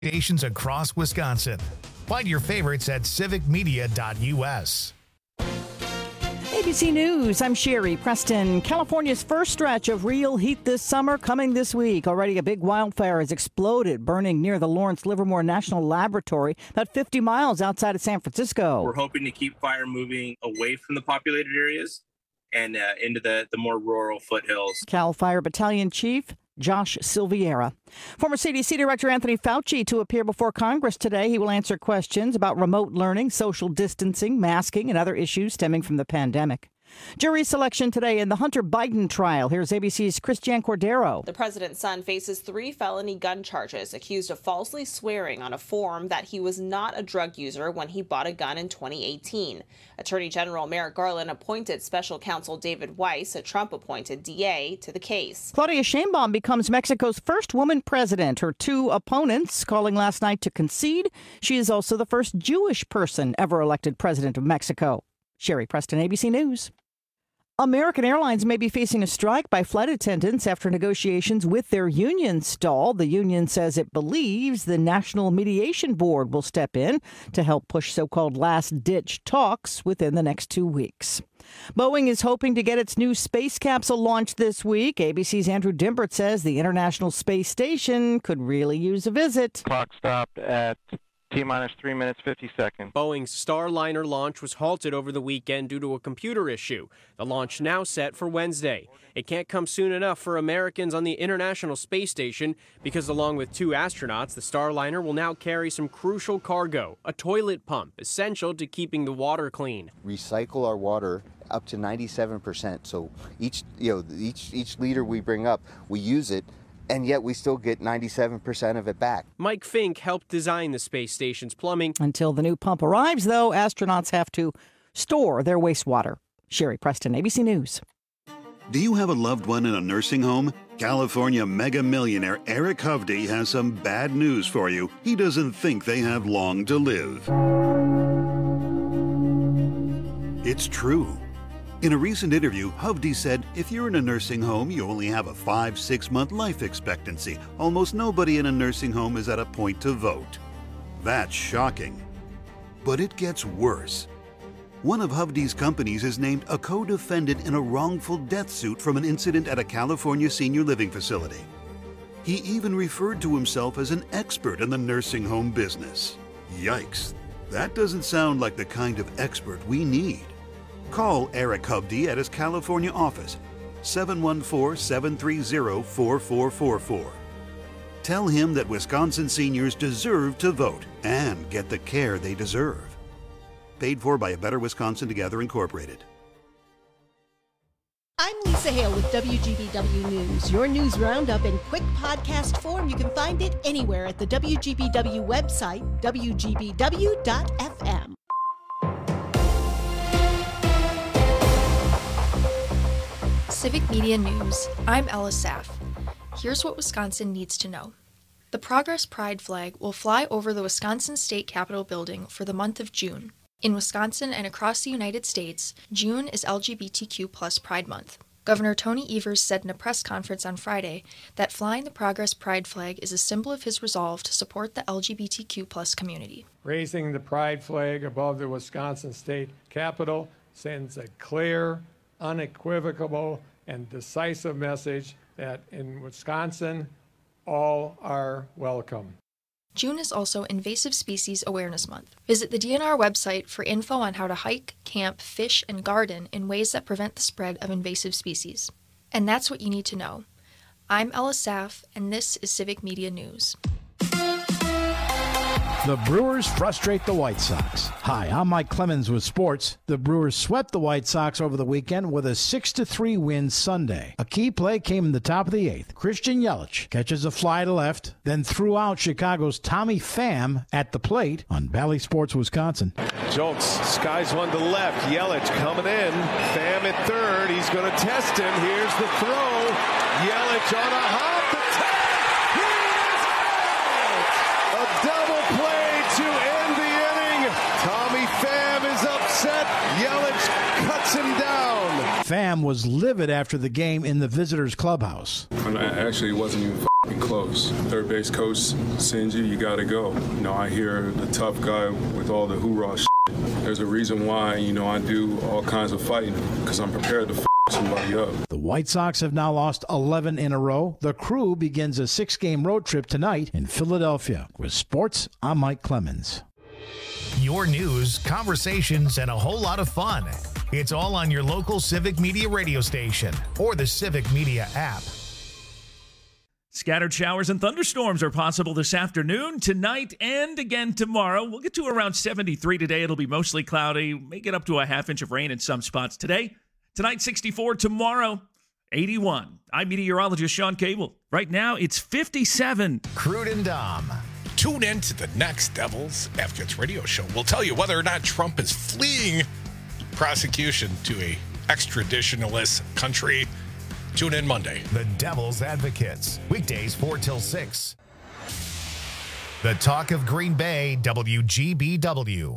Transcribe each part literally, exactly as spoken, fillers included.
Stations across Wisconsin. Find your favorites at civic media dot u s. A B C News, I'm Sherry Preston. California's first stretch of real heat this summer coming this week. Already a big wildfire has exploded, burning near the Lawrence Livermore National Laboratory, about fifty miles outside of San Francisco. We're hoping to keep fire moving away from the populated areas and uh, into the, the more rural foothills. Cal Fire Battalion Chief Josh Silviera. Former C D C Director Anthony Fauci to appear before Congress today. He will answer questions about remote learning, social distancing, masking, and other issues stemming from the pandemic. Jury selection today in the Hunter Biden trial. Here's A B C's Christiane Cordero. The president's son faces three felony gun charges, accused of falsely swearing on a form that he was not a drug user when he bought a gun in twenty eighteen. Attorney General Merrick Garland appointed special counsel David Weiss, a Trump-appointed D A, to the case. Claudia Sheinbaum becomes Mexico's first woman president. Her two opponents calling last night to concede. She is also the first Jewish person ever elected president of Mexico. Sherry Preston, A B C News. American Airlines may be facing a strike by flight attendants after negotiations with their union stalled. The union says it believes the National Mediation Board will step in to help push so-called last-ditch talks within the next two weeks. Boeing is hoping to get its new space capsule launched this week. A B C's Andrew Dimbert says the International Space Station could really use a visit. Clock stopped at T-minus three minutes, fifty seconds. Boeing's Starliner launch was halted over the weekend due to a computer issue. The launch now set for Wednesday. It can't come soon enough for Americans on the International Space Station because along with two astronauts, the Starliner will now carry some crucial cargo, a toilet pump, essential to keeping the water clean. Recycle our water up to ninety-seven percent. So each, you know, each each liter we bring up, we use it, and yet we still get ninety-seven percent of it back. Mike Fink helped design the space station's plumbing. Until the new pump arrives, though, astronauts have to store their wastewater. Sherry Preston, A B C News. Do you have a loved one in a nursing home? California mega millionaire Eric Hovde has some bad news for you. He doesn't think they have long to live. It's true. In a recent interview, Hovde said, if you're in a nursing home, you only have a five, six month life expectancy. Almost nobody in a nursing home is at a point to vote. That's shocking. But it gets worse. One of Hovde's companies is named a co-defendant in a wrongful death suit from an incident at a California senior living facility. He even referred to himself as an expert in the nursing home business. Yikes. That doesn't sound like the kind of expert we need. Call Eric Hovde at his California office, seven one four, seven three zero, four four four four. Tell him that Wisconsin seniors deserve to vote and get the care they deserve. Paid for by A Better Wisconsin Together Incorporated. I'm Lisa Hale with W G B W News. Your news roundup in quick podcast form. You can find it anywhere at the W G B W website, W G B W dot F M. Civic Media News. I'm Ella Saff. Here's what Wisconsin needs to know. The Progress Pride flag will fly over the Wisconsin State Capitol building for the month of June. In Wisconsin and across the United States, June is L G B T Q plus Pride Month. Governor Tony Evers said in a press conference on Friday that flying the Progress Pride flag is a symbol of his resolve to support the L G B T Q plus community. Raising the Pride flag above the Wisconsin State Capitol sends a clear, unequivocal, and decisive message that in Wisconsin, all are welcome. June is also Invasive Species Awareness Month. Visit the D N R website for info on how to hike, camp, fish, and garden in ways that prevent the spread of invasive species. And that's what you need to know. I'm Ella Saff, and this is Civic Media News. The Brewers frustrate the White Sox. Hi, I'm Mike Clemens with sports. The Brewers swept the White Sox over the weekend with a six to three win Sunday. A key play came in the top of the eighth. Christian Yelich catches a fly to left, then threw out Chicago's Tommy Pham at the plate on Bally Sports, Wisconsin. Jolts skies one to left. Yelich coming in. Pham at third. He's going to test him. Here's the throw. Yelich on a hop. The tag. He is out. A double play to end the inning. Tommy Pham is upset. Yelich cuts him down. Pham was livid after the game in the visitors' clubhouse. I actually wasn't even f***ing close. Third base coach sends you, you got to go. You know, I hear the tough guy with all the hoorah shit. There's a reason why, you know, I do all kinds of fighting, because I'm prepared to f*** somebody up. The White Sox have now lost eleven in a row. The Crew begins a six-game road trip tonight in Philadelphia. With sports, I'm Mike Clemens. Your news, conversations, and a whole lot of fun. It's all on your local Civic Media radio station or the Civic Media app. Scattered showers and thunderstorms are possible this afternoon, tonight, and again tomorrow. We'll get to around seventy-three today. It'll be mostly cloudy. May get up to a half inch of rain in some spots today. Tonight, sixty-four. Tomorrow, eighty-one. I'm meteorologist Sean Cable. Right now, it's fifty-seven. Crude and Dom. Tune in to the next Devil's Advocates radio show. We'll tell you whether or not Trump is fleeing prosecution to a extraditionalist country. Tune in Monday. The Devil's Advocates. Weekdays four till six. The Talk of Green Bay, W G B W.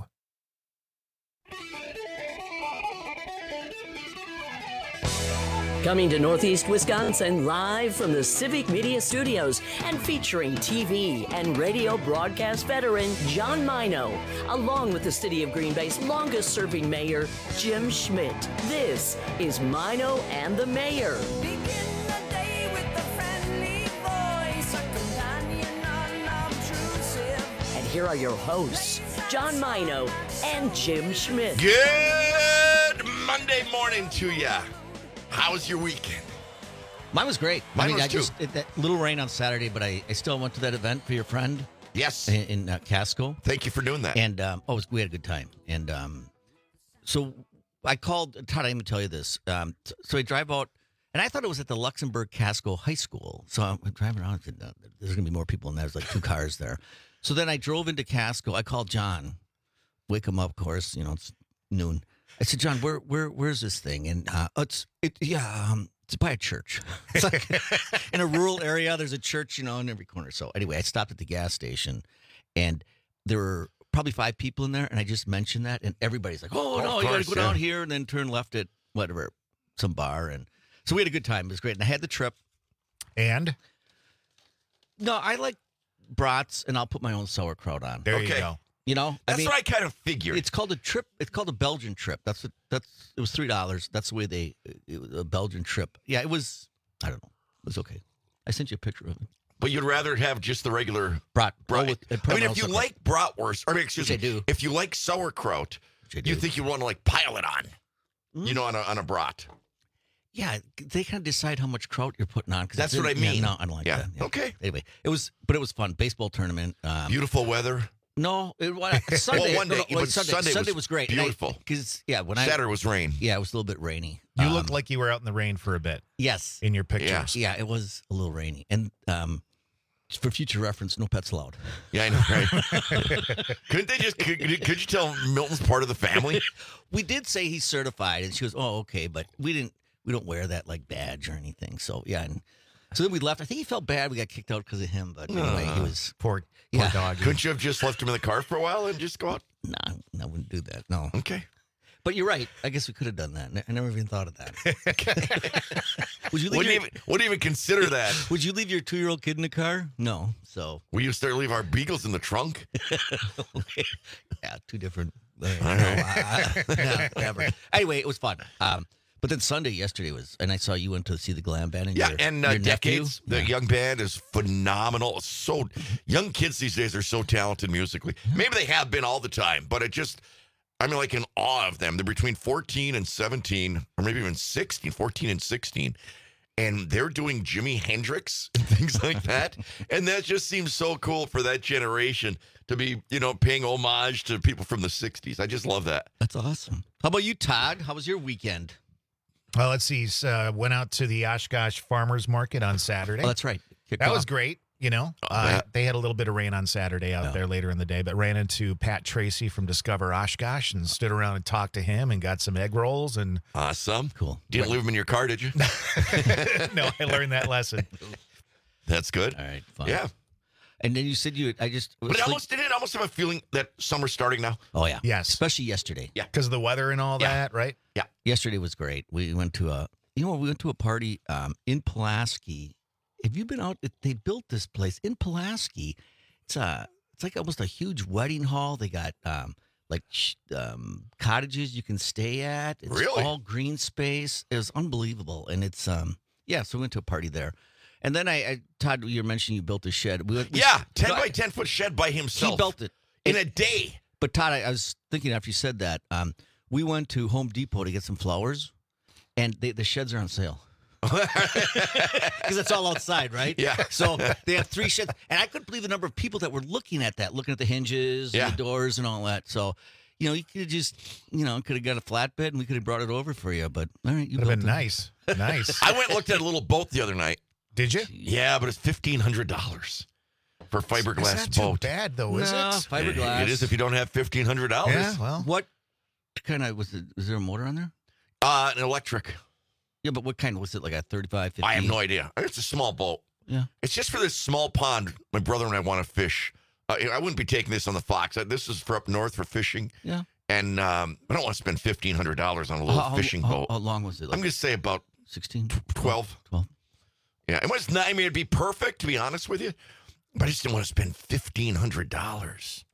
Coming to Northeast Wisconsin live from the Civic Media Studios and featuring T V and radio broadcast veteran John Mino, along with the City of Green Bay's longest-serving mayor, Jim Schmidt. This is Mino and the Mayor. And here are your hosts, John Mino and Jim Schmidt. Good Monday morning to ya. How was your weekend? Mine was great. Mine I mean, was I too. just it, that little rain on Saturday, but I, I still went to that event for your friend. Yes, in, in uh, Casco. Thank you for doing that. And um, oh, it was, we had a good time. And um, so I called Todd. I didn't even tell you this. Um, so, so I drive out, and I thought it was at the Luxembourg Casco High School. So I'm driving around. And, uh, there's gonna be more people in there. There's like two cars there. So then I drove into Casco. I called John. Wake him up, of course. You know, it's noon. I said, John, where where where's this thing? And uh, it's it yeah. Um, It's by a church. It's like in a rural area, there's a church, you know, in every corner. So anyway, I stopped at the gas station, and there were probably five people in there, and I just mentioned that, and everybody's like, oh, no, you got to go down here and then turn left at whatever, some bar. And so we had a good time. It was great. And I had the trip. And? No, I like brats, and I'll put my own sauerkraut on. There you go. You know, That's I mean, what I kind of figured. It's called a trip. It's called a Belgian trip. That's what. That's it was three dollars. That's the way they. It was a Belgian trip. Yeah, it was. I don't know. It was okay. I sent you a picture of it. But you'd rather have just the regular brat. brat. Oh, with, I mean, if you like bratwurst, or I mean, excuse Which me, I do. if you like sauerkraut, you think you want to like pile it on, mm-hmm. you know, on a on a brat. Yeah, they kind of decide how much kraut you're putting on. Cause That's it's what in, I mean. Yeah, no, I don't like yeah. that. Yeah. Okay. Anyway, it was, but it was fun. Baseball tournament. Um, Beautiful weather. No, it was Sunday. well, one day, no, no, but Sunday, Sunday, Sunday was, was great. Beautiful. Because yeah, when I Saturday was rain. Yeah, it was a little bit rainy. You um, looked like you were out in the rain for a bit. Yes, in your pictures. Yeah, yeah it was a little rainy, and um, for future reference, no pets allowed. Yeah, I know, right? Couldn't they just? Could, could you tell Milton's part of the family? We did say he's certified, and she goes, "Oh, okay," but we didn't. We don't wear that like badge or anything. So yeah. And, So then we left. I think he felt bad. We got kicked out because of him. But anyway, uh, he was poor, poor yeah. dog. Couldn't you have just left him in the car for a while and just go out? No, nah, I wouldn't do that. No. Okay. But you're right. I guess we could have done that. I never even thought of that. Would you leave wouldn't, your, even, wouldn't even consider that. Would you leave your two-year-old kid in the car? No. So we used to leave our beagles in the trunk. Yeah, two different. Uh, All no, right. uh, no, whatever. Anyway, it was fun. Um, but then Sunday, yesterday was, and I saw you went to see the glam band. And yeah, your, and uh, your Decades, nephew. the yeah. young band is phenomenal. So young kids these days are so talented musically. Maybe they have been all the time, but it just, I'm like in awe of them. They're between fourteen and seventeen, or maybe even sixteen, fourteen and sixteen. And they're doing Jimi Hendrix and things like that. And that just seems so cool for that generation to be, you know, paying homage to people from the sixties. I just love that. That's awesome. How about you, Todd? How was your weekend? Well, let's see. Uh, went out to the Oshkosh Farmers Market on Saturday. Oh, that's right. Kicked that off. was great. You know, uh, they had a little bit of rain on Saturday out Yeah. there later in the day, but ran into Pat Tracy from Discover Oshkosh and stood around and talked to him and got some egg rolls. And Awesome. Cool. Didn't leave them in your car, did you? no, I learned that lesson. That's good. All right, fine. Yeah. And then you said you, I just. But it almost didn't it almost have a feeling that summer's starting now? Oh, yeah. Yes. Especially yesterday. Yeah. Because of the weather and all Yeah. that, right? Yeah. Yesterday was great. We went to a, you know, we went to a party um, in Pulaski. have you been out? They built this place in Pulaski. It's a, it's like almost a huge wedding hall. They got um, like sh- um, cottages you can stay at. It's Really? all green space. It was unbelievable. And it's, um, yeah, so we went to a party there. And then I, I Todd, you were mentioning you built a shed. We, we, Yeah, ten but by ten foot shed by himself. He built it. in And- a day. But Todd, I, I was thinking after you said that, um, we went to Home Depot to get some flowers, and they, the sheds are on sale. Because it's all outside, right? Yeah. So they have three sheds. And I couldn't believe the number of people that were looking at that, looking at the hinges, Yeah. and the doors, and all that. So, you know, you could have just, you know, could have got a flatbed, and we could have brought it over for you. But, all right, you Would have built been it. nice. Nice. I went and looked at a little boat the other night. Did you? Yeah, but it's fifteen hundred dollars for a fiberglass It's not boat. too bad, though, is No, it? fiberglass. It is if you don't have fifteen hundred dollars. Yeah, well. What kind of, was it, was there a motor on there? Uh, an electric. Yeah, but what kind? Was it like a thirty-five, fifty? I have no idea. It's a small boat. Yeah. It's just for this small pond my brother and I want to fish. Uh, I wouldn't be taking this on the Fox. Uh, This is for up north for fishing. Yeah. And um, I don't want to spend fifteen hundred dollars on a little How- fishing how, boat. How, how long was it? I'm Like going to say about sixteen? twelve. twelve. Yeah, it was not, I mean, it'd be perfect, to be honest with you. But I just didn't want to spend fifteen hundred dollars.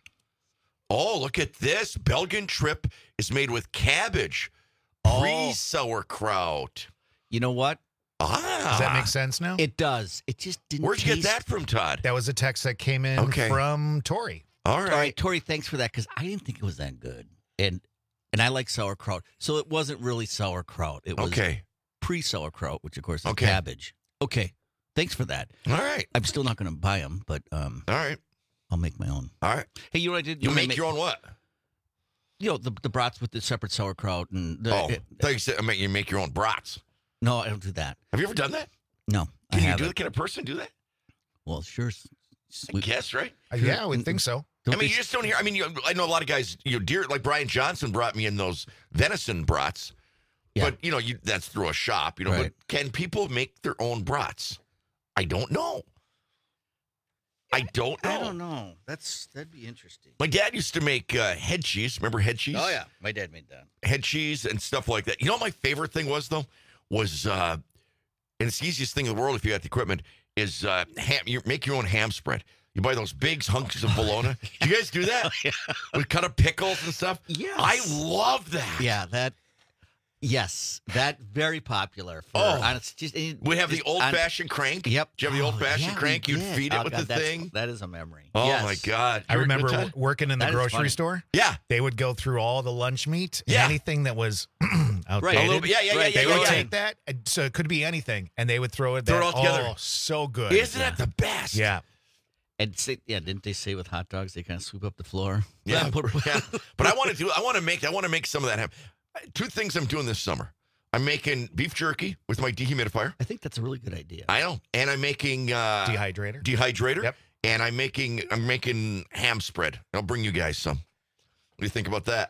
Oh, look at this. Belgian trip is made with cabbage. Oh. Pre-sauerkraut. You know what? Ah. Does that make sense now? It does. It just didn't Where'd you get taste- that from, Todd? That was a text that came in Okay. from Tori. All right. All right, Tori, thanks for that, because I didn't think it was that good. And and I like sauerkraut. So it wasn't really sauerkraut. It was Okay. pre-sauerkraut, which, of course, is Okay. cabbage. Okay. Thanks for that. All right. I'm still not going to buy them, but um, All right. I'll make my own. All right. Hey, you know what I did? You When I make ma- your own what? You know, the, the brats with the separate sauerkraut. and the, Oh, it- I thought you said I mean, you make your own brats. No, I don't do that. Have you ever done that? No, Can I you haven't. do it? Can a person do that? Well, sure. s- I guess, right? Uh, yeah, I would think so. Don't I mean, they- you just don't hear. I mean, you, I know a lot of guys. You know, deer like Brian Johnson brought me in those venison brats, Yeah. but you know, you that's through a shop. You know, Right. but can people make their own brats? I don't know. I don't know. I don't know. That's That'd be interesting. My dad used to make uh, head cheese. Remember head cheese? Oh, yeah. My dad made that. Head cheese and stuff like that. You know what my favorite thing was, though? Was, uh, and it's the easiest thing in the world if you got the equipment, is uh, ham. You make your own ham spread. You buy those big hunks of bologna. Do you guys do that? Yeah. With cut up pickles and stuff? Yes. I love that. Yeah, that. Yes, that very popular. For, Oh. and it's just it- We have the it's- old and- fashioned crank. Yep. Do you have the Oh, old fashioned yeah, we crank? You'd did. feed it Oh, with God, the that's- thing. That is a memory. Oh, Yes. my God. I You ever- remember good w- time? working in the That is grocery funny. store. Yeah. They would go through all the lunch meat and Yeah. anything that was outdated. Right. A little bit- yeah, yeah, yeah, Right, yeah, They yeah, would yeah. take that, and so it could be anything, and they would throw it Throw it that- all together. Oh, so good. Isn't yeah. that the best? Yeah. And say, yeah, didn't they say with hot dogs they kind of sweep up the floor? Yeah, Put- yeah. But I want to do. I want to make. I want to make some of that happen. Two things I'm doing this summer. I'm making beef jerky with my dehumidifier. I think that's a really good idea. I know, and I'm making uh, Dehydrator. Dehydrator. Yep. And I'm making. I'm making ham spread. I'll bring you guys some. What do you think about that?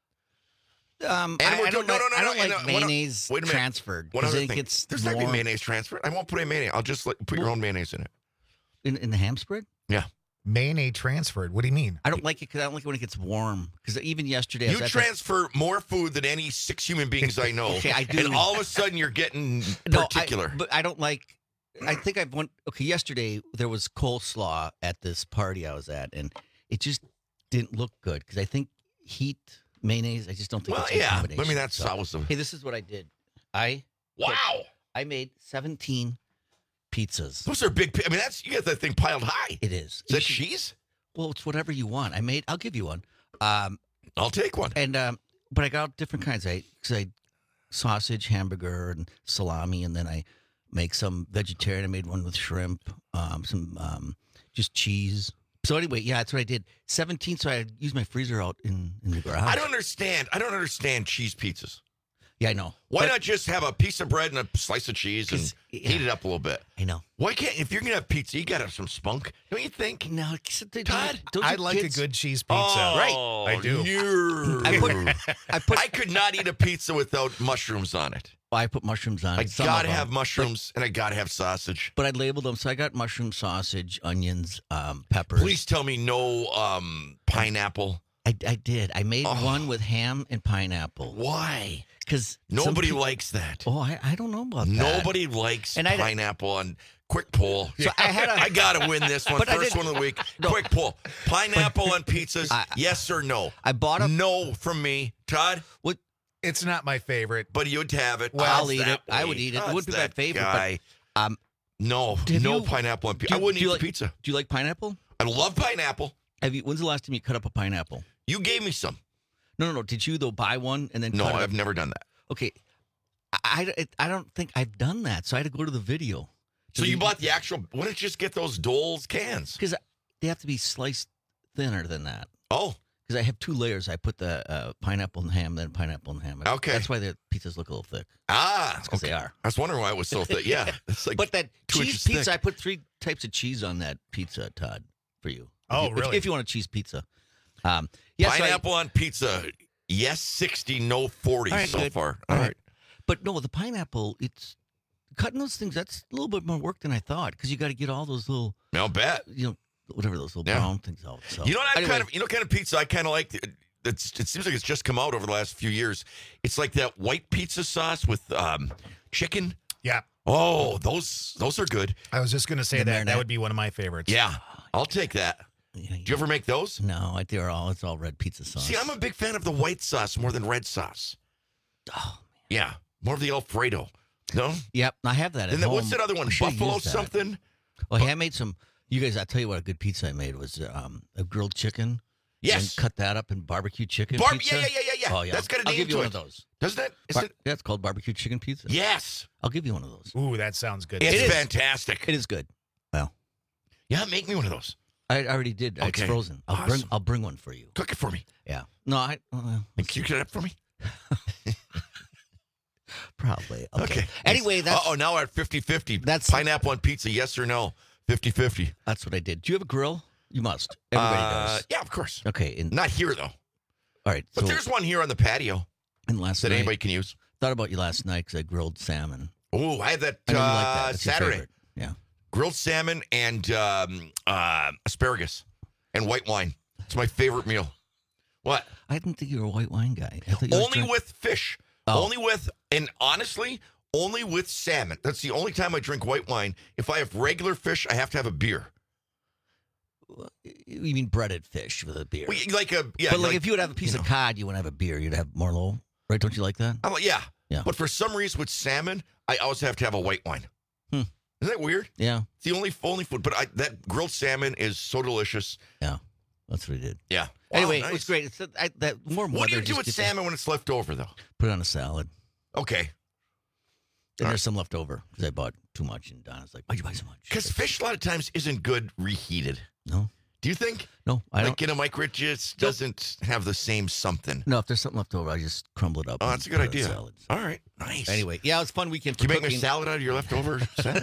Um, And I, we're I don't doing- no, like, no, no, I don't no, like and, uh, one o- mayonnaise wait a minute. transferred. One 'cause other I think thing. it's There's not gonna be more mayonnaise transferred. I won't put any mayonnaise. I'll just let, put your own mayonnaise in it. in, in the ham spread. Yeah. Mayonnaise transferred. What do you mean? I don't like it because I don't like it when it gets warm. Because even yesterday, I You was at the- transfer more food than any six human beings I know. Okay, I do. And all of a sudden you're getting No, I- particular. but I don't like. I think I've went. Okay, yesterday there was coleslaw at this party I was at, and it just didn't look good because I think heat mayonnaise. I just don't think. Well, it's a good yeah. I combination. mean, that's So, always a- Hey, this is what I did. I Wow. I made seventeen pizzas. Those are big. pi- I mean, that's you got that thing piled high. It is. Is that You should- cheese? Well, it's whatever you want. I made. I'll give you one. Um, I'll take one. and um, but I got different kinds. I because I sausage, hamburger, and salami, and then I make some vegetarian. I made one with shrimp, um, some um, just cheese. So anyway, yeah, that's what I did. Seventeen. So I used my freezer out in in the garage. I don't understand. I don't understand cheese pizzas. Yeah, I know. Why But- not just have a piece of bread and a slice of cheese and 'Cause, yeah. heat it up a little bit? I know. Why can't if you're gonna have pizza, you gotta have some spunk, don't you think? No, 'cause they- Todd, don't I you like kids- a good cheese pizza. Oh, Right. I do. no. I put. I put. I could not eat a pizza without mushrooms on it. I put mushrooms on. I some gotta of them, have mushrooms and I gotta have sausage. But I labeled them. So I got mushroom, sausage, onions, um, peppers. Please tell me no um, pineapple. I, I did. I made oh. one with ham and pineapple. Why? Because nobody people, likes that. Oh, I, I don't know about that. Nobody likes and pineapple on quick pull. So I had a, I got to win this one. First one of the week. No. Quick pull. Pineapple on pizzas, I, yes or no? I bought a... No from me. Todd? What? It's not my favorite. But you'd have it. Well, I'll eat it. Way. I would eat it. It would be my favorite. Guy. But, um, no, no you, pineapple on pizza. I wouldn't eat like, pizza. Do you like pineapple? I love pineapple. Have you? When's the last time you cut up a pineapple? You gave me some. No, no, no. Did you, though, buy one and then No, cut it I've up? never done that. Okay. I, I, I don't think I've done that, so I had to go to the video. So you bought the actual, why don't you just get those Dole's cans? Because they have to be sliced thinner than that. Oh. Because I have two layers. I put the uh, pineapple and ham, then pineapple and ham. Okay. That's why the pizzas look a little thick. Ah. Because okay. they are. I was wondering why it was so thick. Yeah. It's like but that cheese pizza, thick. I put three types of cheese on that pizza, Todd, for you. Oh, if you, really? If, if you want a cheese pizza. Um, yes, pineapple I, on pizza. Yes, sixty, no forty right, so good. far. All All right. right. But no, the pineapple, it's cutting those things, that's a little bit more work than I thought because you got to get all those little, I'll bet. you know, whatever those little Yeah. brown things out. So. You know what I Anyway, kind of, you know, kind of pizza I kind of like. It's, it seems like it's just come out over the last few years. It's like that white pizza sauce with um, chicken. Yeah. Oh, those those are good. I was just going to say The that. That marinade. would be one of my favorites. Yeah, I'll take that. Yeah, Do you ever make those? No, I they're all it's all red pizza sauce. See, I'm a big fan of the white sauce more than red sauce. Oh, Yeah, more of the Alfredo. No? Yep, I have that at And then home. what's that other one? I should've Buffalo used that. something? Well, hey, I made some. You guys, I'll tell you what a good pizza I made was um, a grilled chicken. Yes. And cut that up in barbecue chicken Bar- pizza. yeah, yeah, yeah, yeah, yeah. Oh, yeah. That's got a I'll name give you to one it. of those. Doesn't it? Is Bar- it? yeah, it's called barbecue chicken pizza. Yes. I'll give you one of those. Ooh, that sounds good. It's It is. fantastic. It is good. Well, Yeah, make me one of those. I already did. It's Okay. frozen. I'll bring. Awesome. I'll bring one for you. Cook it for me. Yeah. No, I. Uh, And can you get it up for me? probably. Okay. Okay. Anyway, that's Oh, now we're at fifty-fifty. That's- Pineapple on pizza, yes or no? fifty-fifty. that's what I did. Do you have a grill? You must. Everybody Uh, does. Yeah, of course. Okay. And, Not here, though. all right. But so, there's one here on the patio and last that night, anybody can use. thought about you last night because I grilled salmon. Oh, I had that, I know you like uh, that. That's your Saturday. favorite. Yeah. Grilled salmon and um, uh, asparagus and white wine. It's my favorite meal. What? I didn't think you were a white wine guy. I thought you Only drank- with fish. Oh. Only with, and honestly, only with salmon. That's the only time I drink white wine. If I have regular fish, I have to have a beer. You mean breaded fish with a beer? Well, like a yeah. but like, if you would have a piece you of know. cod, you wouldn't have a beer. You'd have Merlot, right? Don't you like that? I'm like, yeah. Yeah. But for some reason with salmon, I always have to have a white wine. Hmm. Isn't that weird? Yeah. It's the only only food. But I, that grilled salmon is so delicious. Yeah. That's what he did. Yeah. Anyway, Wow, it was nice. great. It's I, that warm What weather. do you do just with gets- salmon when it's left over, though? Put it on a salad. Okay. And All there's some left over because I bought too much, and Donna's like, "Why'd you buy so much?" Because fish a lot of times isn't good reheated. No. Do you think? No, I like don't. in a microwave, it just doesn't have the same something. No, if there's something left over, I just crumble it up. Oh, and that's a good put it idea. on salads. All right, nice. Anyway, yeah, it was a fun weekend. For Can you make me cooking. a salad out of your leftover salad?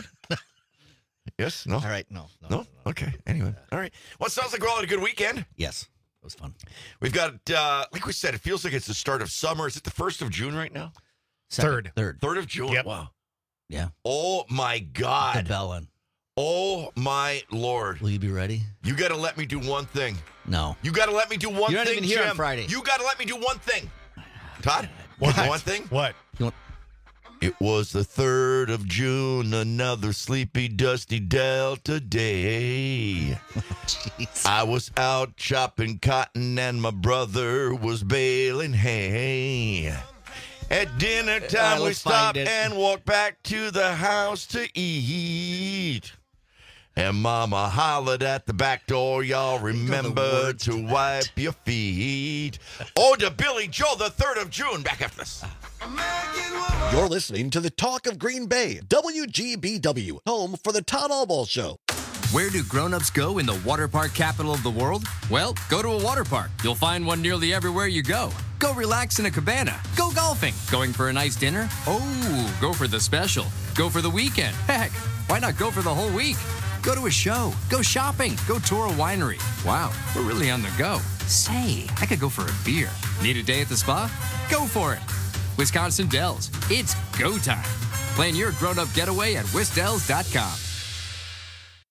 Yes? No? All right, no, no, No? no, no. Okay. Anyway. All right. Well, it sounds like we're all had a good weekend. Yes, it was fun. We've got, uh, like we said, it feels like it's the start of summer. Is it the first of June right now? Second, Third. third, Third of June? Yep. Wow. yeah. Oh, my The God. bell on. Oh, my Lord. Will you be ready? You got to let me do one thing. No. You got to let me do one You're not thing, even here on Jim. Friday. You got to let me do one thing. Todd? What? One thing? What? You want? It was the third of June, another sleepy, dusty Delta day. Jeez. I was out chopping cotton and my brother was baling hay. At dinner time, Uh, we let's find stopped it. and walked back to the house to eat. And Mama hollered at the back door, y'all remember words to to that. wipe your feet. Oh, to Billy Joe, the third of June. Back after this. You're listening to the Talk of Green Bay, W G B W, home for the Todd Allball Show. Where do grown-ups go in the water park capital of the world? Well, go to a water park. You'll find one nearly everywhere you go. Go relax in a cabana. Go golfing. Going for a nice dinner? Oh, go for the special. Go for the weekend. Heck, why not go for the whole week? Go to a show. Go shopping. Go tour a winery. Wow, we're really on the go. Say, I could go for a beer. Need a day at the spa? Go for it. Wisconsin Dells. It's go time. Plan your grown-up getaway at wisdells dot com.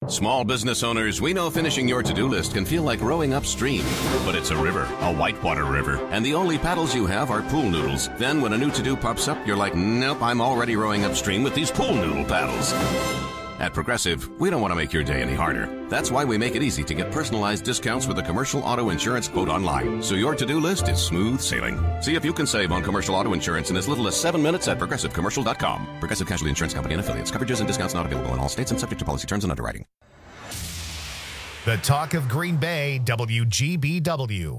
Small business owners, we know finishing your to-do list can feel like rowing upstream. But it's a river, a whitewater river, and the only paddles you have are pool noodles. Then when a new to-do pops up, you're like, nope, I'm already rowing upstream with these pool noodle paddles. At Progressive, we don't want to make your day any harder. That's why we make it easy to get personalized discounts with a commercial auto insurance quote online, so your to-do list is smooth sailing. See if you can save on commercial auto insurance in as little as seven minutes at progressive commercial dot com. Progressive Casualty Insurance Company and Affiliates. Coverages and discounts not available in all states and subject to policy terms and underwriting. The Talk of Green Bay, W G B W.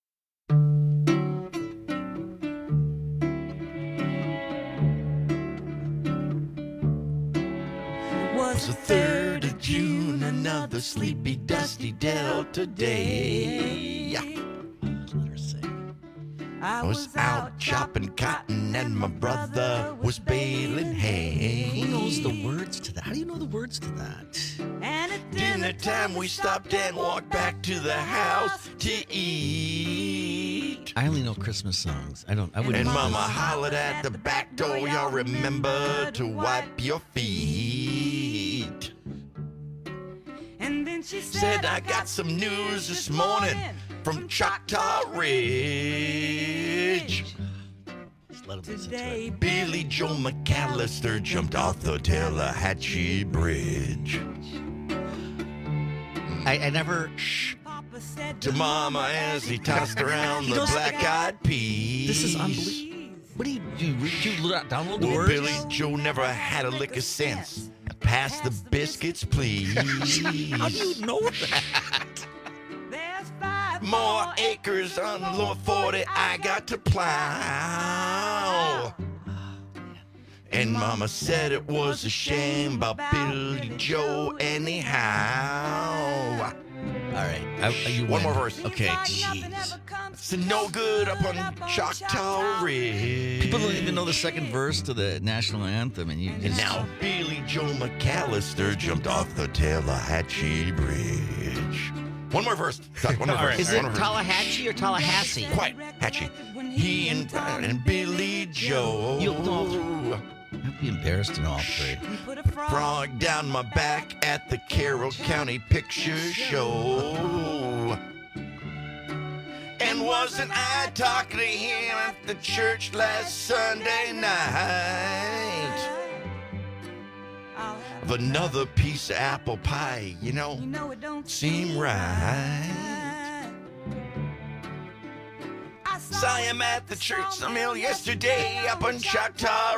Was the third of June, another sleepy, dusty Delta day. I was out chopping cotton and my brother was baling hay. Who knows the words to that? How do you know the words to that? And at dinner time we stopped and walked back to the house to eat. I only know Christmas songs. I don't. I wouldn't. And know Mama this. hollered at the back door, y'all remember to wipe your feet. And then she said, I got some news this morning from Choctaw Ridge. Today, Billy Joe McAllister jumped off the Tallahatchie Bridge. I, I never. Shh. To Mama as he tossed around He the knows- black-eyed peas. This is unbelievable. What do you do? You, read, you download the Well, words? Billy Joe never had a lick of sense. Pass the biscuits, please. How do you know that? More acres on Lower forty I got to plow. And Mama said it was a shame about Billy Joe anyhow. All right. I, you One win. more verse. Okay. Jeez. It's no good up on Choctaw Ridge. People don't even know the second verse to the national anthem, and you. And just- now Billy Joe McAllister jumped off the Tallahatchie Bridge. One more verse. One more verse. Is One it more verse. Tallahatchie or Tallahassee? Quiet, Hatchie. He and, and Billy Joe. You'll know. I'd be embarrassed to know all three. Frog down my back at the Carroll County Picture Show. And wasn't I talking to him at the church last Sunday night? Of another piece of apple pie, you know, seem right. Saw him at the church mill yesterday up on Choctaw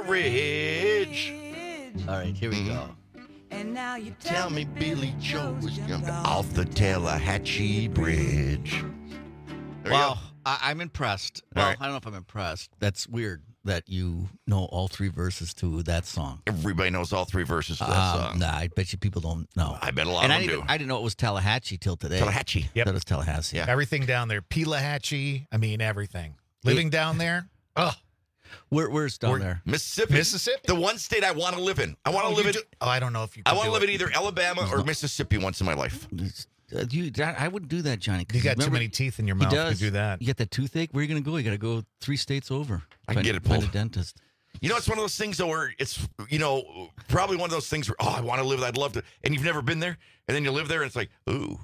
Ridge. All right, here we go. And now you tell me Billy Joe was jumped off the Tallahatchie Bridge. There you Wow, go. I, I'm impressed. All Well, right. I don't know if I'm impressed. That's weird that you know all three verses to that song. Everybody knows all three verses of that Um, song. Nah, I bet you people don't know. I bet a lot and of I them didn't, do. I didn't know it was Tallahatchie till today. Tallahatchie. Yep. That was Tallahassee. Yeah. Everything down there. Pelahatchie. I mean, everything. Living down there. Oh, Where, where's down We're- there? Mississippi. Mississippi. The one state I want to live in. I want to Oh, live you in. do- Oh, I don't know if you. I could want to do live it. in either Alabama or Mississippi once in my life. Uh, you, that- I wouldn't do that, Johnny. 'cause You got too remember- many teeth in your He mouth to does. do that. You get that toothache. Where are you going to go? You got to go three states over. I can Find- get it find pulled. a dentist. You know, it's one of those things though where it's, you know, probably one of those things where, oh, I want to live there. I'd love to. And you've never been there. And then you live there and it's like, ooh.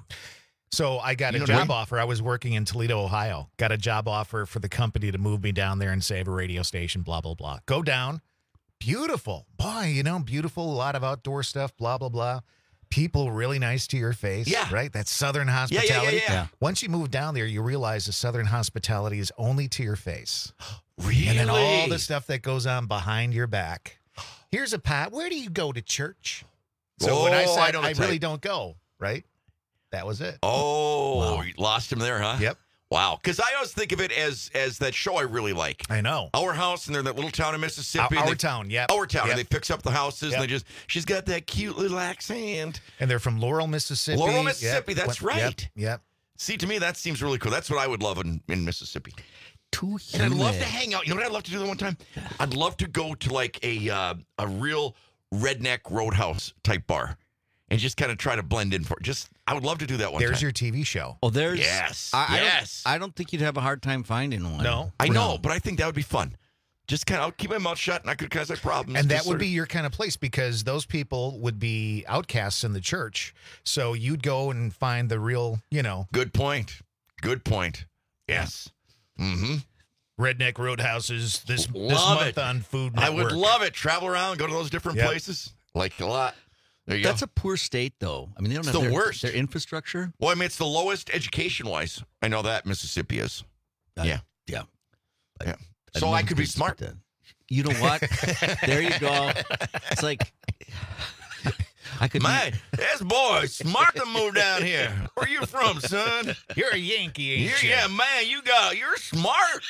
So I got You a know what I job mean? offer. I was working in Toledo, Ohio. Got a job offer for the company to move me down there and save a radio station, blah, blah, blah. Go down. Beautiful. Boy, you know, beautiful. A lot of outdoor stuff, blah, blah, blah. People really nice to your face. Yeah. Right? That Southern Yeah, yeah, hospitality. yeah, yeah. Once you move down there, you realize the Southern hospitality is only to your face. Really? And then all the stuff that goes on behind your back. Here's a pat. Where do you go to church? So when I Oh, said I I, know the really type. don't go, right? That was it. Oh, Wow. you lost him there, huh? Yep. Wow. Because I always think of it as as that show I really like. I know. Our House, and they're in that little town in Mississippi. Our, and our they- town, yep. Our town. Yep. And they fix up the houses, Yep. and they just, she's got that cute little accent. And they're from Laurel, Mississippi. Laurel, Yep. Mississippi, that's Went- Yep. right. Yep. See, to me, that seems really cool. That's what I would love in, in Mississippi. Too And I'd love to humid. hang out. You know what I'd love to do that one time? I'd love to go to like a uh, a real redneck roadhouse type bar and just kind of try to blend in for just I would love to do that one There's time. your T V show. Oh, there's. Yes. I, I yes. Don't, I don't think you'd have a hard time finding one. No. I No. know, but I think that would be fun just kind of keep my mouth shut, and I could cause like problems. And that Just would sort be of- your kind of place because those people would be outcasts in the church. So you'd go and find the real, you know. Good point. Good point. Yes. Mm-hmm. Redneck Roadhouses this, this Love month it. on Food I Network. would love it. Travel around, go to those different Yep. places. Like a lot. There you That's go. a poor state, though. I mean, they don't It's have the their, worst. their infrastructure. Well, I mean, it's the lowest education-wise. I know that Mississippi is. Uh, yeah. Yeah. Yeah. I So don't I know could be if smart. that. You know what? There you go. It's like I could. Man, this boy smart to move down here. Where you from, son? You're a Yankee, ain't You're, you? yeah, man, you got. You're smart.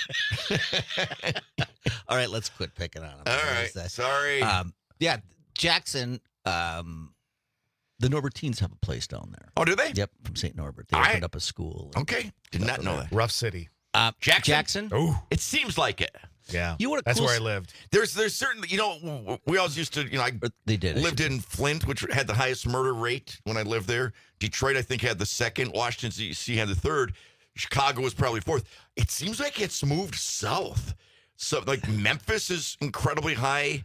All right, let's quit picking on him. All What right, is that? sorry. Um, yeah, Jackson. Um, the Norbertines have a place down there. Oh, do they? Yep, from Saint Norbert. They I- opened up a school. and Okay, did not stuff know in that. there. Rough City. Uh, Jackson. Jackson. Oh, It seems like it. yeah. You know what a That's cool where I s- lived. There's, there's certainly, you know, we always used to, you know, I Or They did. I lived should in Flint, which had the highest murder rate when I lived there. Detroit, I think, had the second. Washington, D C had the third. Chicago was probably fourth. It seems like it's moved south. So, like, Memphis is incredibly high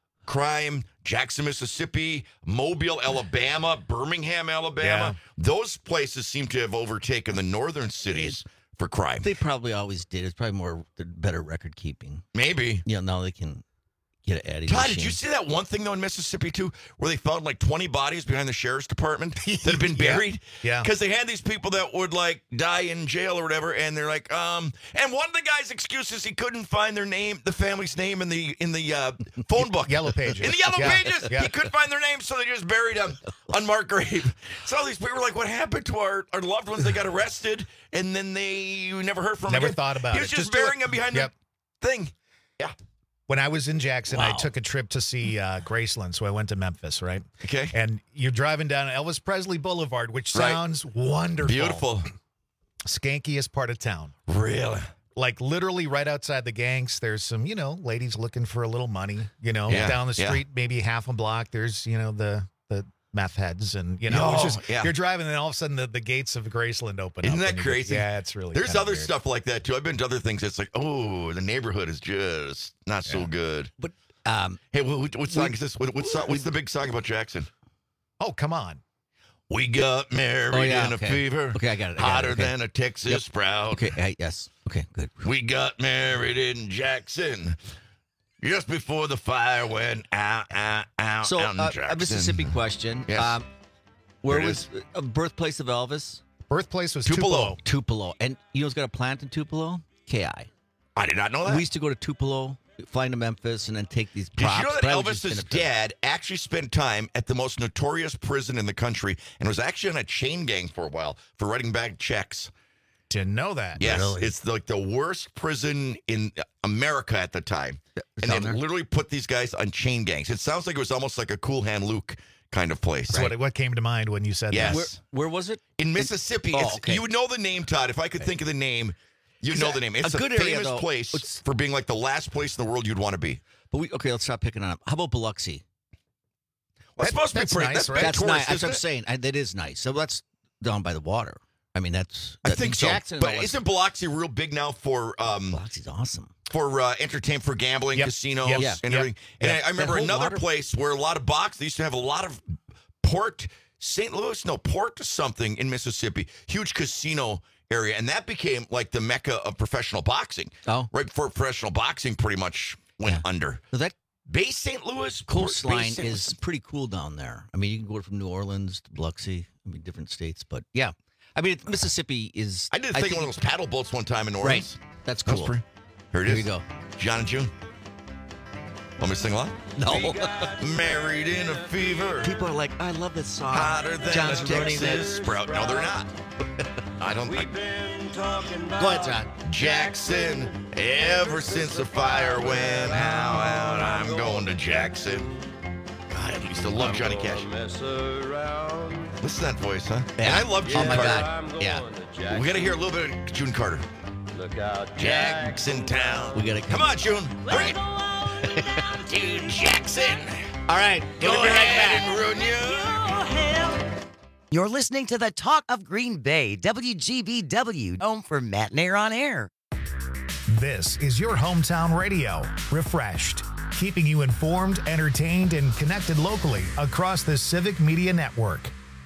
crime. Jackson, Mississippi, Mobile, Alabama, Birmingham, Alabama. Yeah. Those places seem to have overtaken the northern cities for crime. They probably always did. It's probably more better record keeping. Maybe. You know, now they can get an adding Todd, machine. did you see that one thing, though, in Mississippi, too, where they found like twenty bodies behind the sheriff's department that had been Yeah. buried? Yeah. Because they had these people that would, like, die in jail or whatever, and they're like, um, and one of the guy's excuses, he couldn't find their name, the family's name in the in the uh, phone book. Yellow Pages. In the Yellow Yeah. Pages. Yeah. He couldn't find their name, so they just buried them unmarked grave. So all these people were like, what happened to our, our loved ones? They got arrested, and then they we never heard from them Never again. thought about He was it. just, Just do burying it. them behind Yep. the thing. Yeah. When I was in Jackson, I Wow. took a trip to see uh, Graceland, so I went to Memphis, right? Okay. And you're driving down Elvis Presley Boulevard, which Right. sounds wonderful. Beautiful. Skankiest part of town. Really? Like literally right outside the gangs, there's some, you know, ladies looking for a little money, you know, Yeah, down the yeah. street, maybe half a block. There's, you know, the the meth heads and, you know, it's Oh, just, yeah. you're driving and all of a sudden the, the gates of Graceland open Isn't up. that and you get- crazy? yeah, it's really There's kinda other weird. stuff like that too. I've been to other things that's like, oh, the neighborhood is just not so Yeah. good. But um, Hey, what, what, what song is this? What, what song, what's the big song about Jackson? Oh, come on. We got married Oh, yeah, in okay. a fever. Okay, I got it, I got it, Hotter okay. than a Texas Yep. sprout. okay. I, yes. Okay. Good. We got married in Jackson just before the fire went out, out, out. So, out in uh, a Jackson. Mississippi question. Yes. Um, where There it was a birthplace of Elvis? Birthplace was Tupelo. Tupelo. Tupelo. And you know who's got a plant in Tupelo? K I. I did not know that. We used to go to Tupelo, fly to Memphis, and then take these Did props. you know that but I would just Elvis's spin a- dad actually spent time at the most notorious prison in the country and was actually on a chain gang for a while for writing bad checks? Didn't know that. Yes, Really? it's like the worst prison in America at the time. And they down there? literally put these guys on chain gangs. It sounds like it was almost like a Cool Hand Luke kind of place. That's what, what came to mind when you said Yes. that. Where, where was it? In Mississippi, Oh, it's, okay. you would know the name, Todd. If I could think of the name, you'd know the name. It's a a, good area, famous though. place It's- for being like the last place in the world you'd want to be. But we okay. Let's stop picking on him. How about Biloxi? Well, it's That- supposed to be that's pretty. nice, that's right? big That's tourist, nice. That's isn't what I'm it? saying. I, that is nice. So that's down by the water. I mean, that's. I that- think so. Jackson and all But that- isn't Biloxi real big now for um Biloxi's awesome. for uh, entertainment, for gambling, Yep. casinos, Yep. Yeah. and Yep. everything? And Yep. I, I remember That whole another water- place where a lot of box. They used to have a lot of Port Saint Louis, no Port something in Mississippi, huge casino area, and that became like the mecca of professional boxing. Oh. Right before professional boxing pretty much went Yeah. under. So that Bay Saint Louis Port- Bay coastline Saint Louis. is pretty cool down there. I mean, you can go from New Orleans to Biloxi. I mean, different states, but yeah. I mean, it- Mississippi is. I did a thing think- on one of those paddle boats one time in New Right. Orleans. That's That was cool. pretty- Here it Here is. you go. John and June. Want me to sing along? No. Married in a fever. People are like, I love this song. Hotter than John's a ruining Texas that. sprout. No, they're not. I don't think. Go ahead, John. Jackson, ever since the fire went out, I'm going to Jackson. God, I used to love Johnny Cash. Listen to that voice, huh? And I love June Oh my Carter. God. Yeah. We got to hear a little bit of June Carter. Look out, Jackson Town. We gotta Come on, June. Bring it. To Jackson. All right. Go We'll be right ahead back. and ruin you. You're listening to the Talk of Green Bay, W G B W, home for Matt and Air on Air. This is your hometown radio, refreshed, keeping you informed, entertained, and connected locally across the Civic Media Network.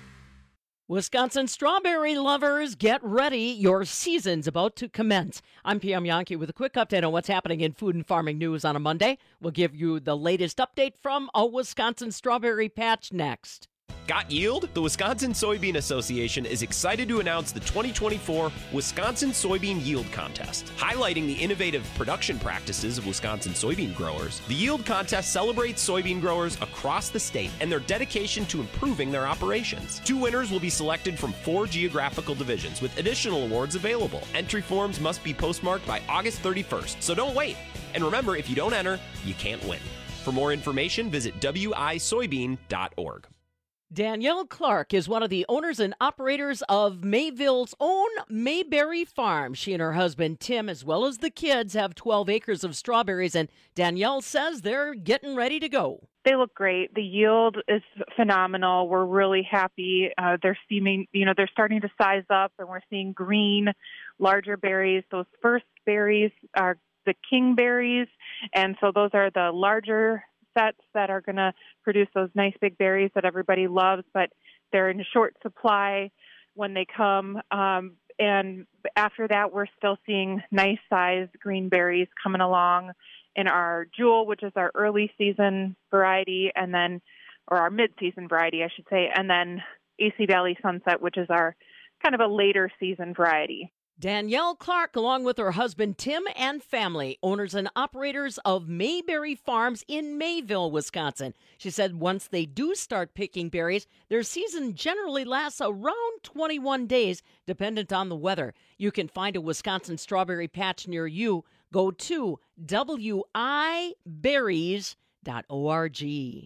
Wisconsin strawberry lovers, get ready. Your season's about to commence. I'm Pam Yankee with a quick update on what's happening in food and farming news on a Monday. We'll give you the latest update from a Wisconsin strawberry patch next. Got yield? The Wisconsin Soybean Association is excited to announce the twenty twenty-four Wisconsin Soybean Yield Contest. Highlighting the innovative production practices of Wisconsin soybean growers, the Yield Contest celebrates soybean growers across the state and their dedication to improving their operations. Two winners will be selected from four geographical divisions with additional awards available. Entry forms must be postmarked by August thirty-first, so don't wait. And remember, if you don't enter, you can't win. For more information, visit w i soybean dot org. Danielle Clark is one of the owners and operators of Mayville's own Mayberry Farm. She and her husband, Tim, as well as the kids, have twelve acres of strawberries, and Danielle says they're getting ready to go. They look great. The yield is phenomenal. We're really happy. Uh, they're seeming, you know, they're starting to size up, and we're seeing green, larger berries. Those first berries are the king berries, and so those are the larger sets that are going to produce those nice big berries that everybody loves, but they're in short supply when they come. Um, and after that, we're still seeing nice sized green berries coming along in our Jewel, which is our early season variety, and then, or our mid-season variety, I should say, and then A C Valley Sunset, which is our kind of a later season variety. Danielle Clark, along with her husband Tim and family, owners and operators of Mayberry Farms in Mayville, Wisconsin. She said once they do start picking berries, their season generally lasts around twenty-one days, dependent on the weather. You can find a Wisconsin strawberry patch near you. Go to w i berries dot org.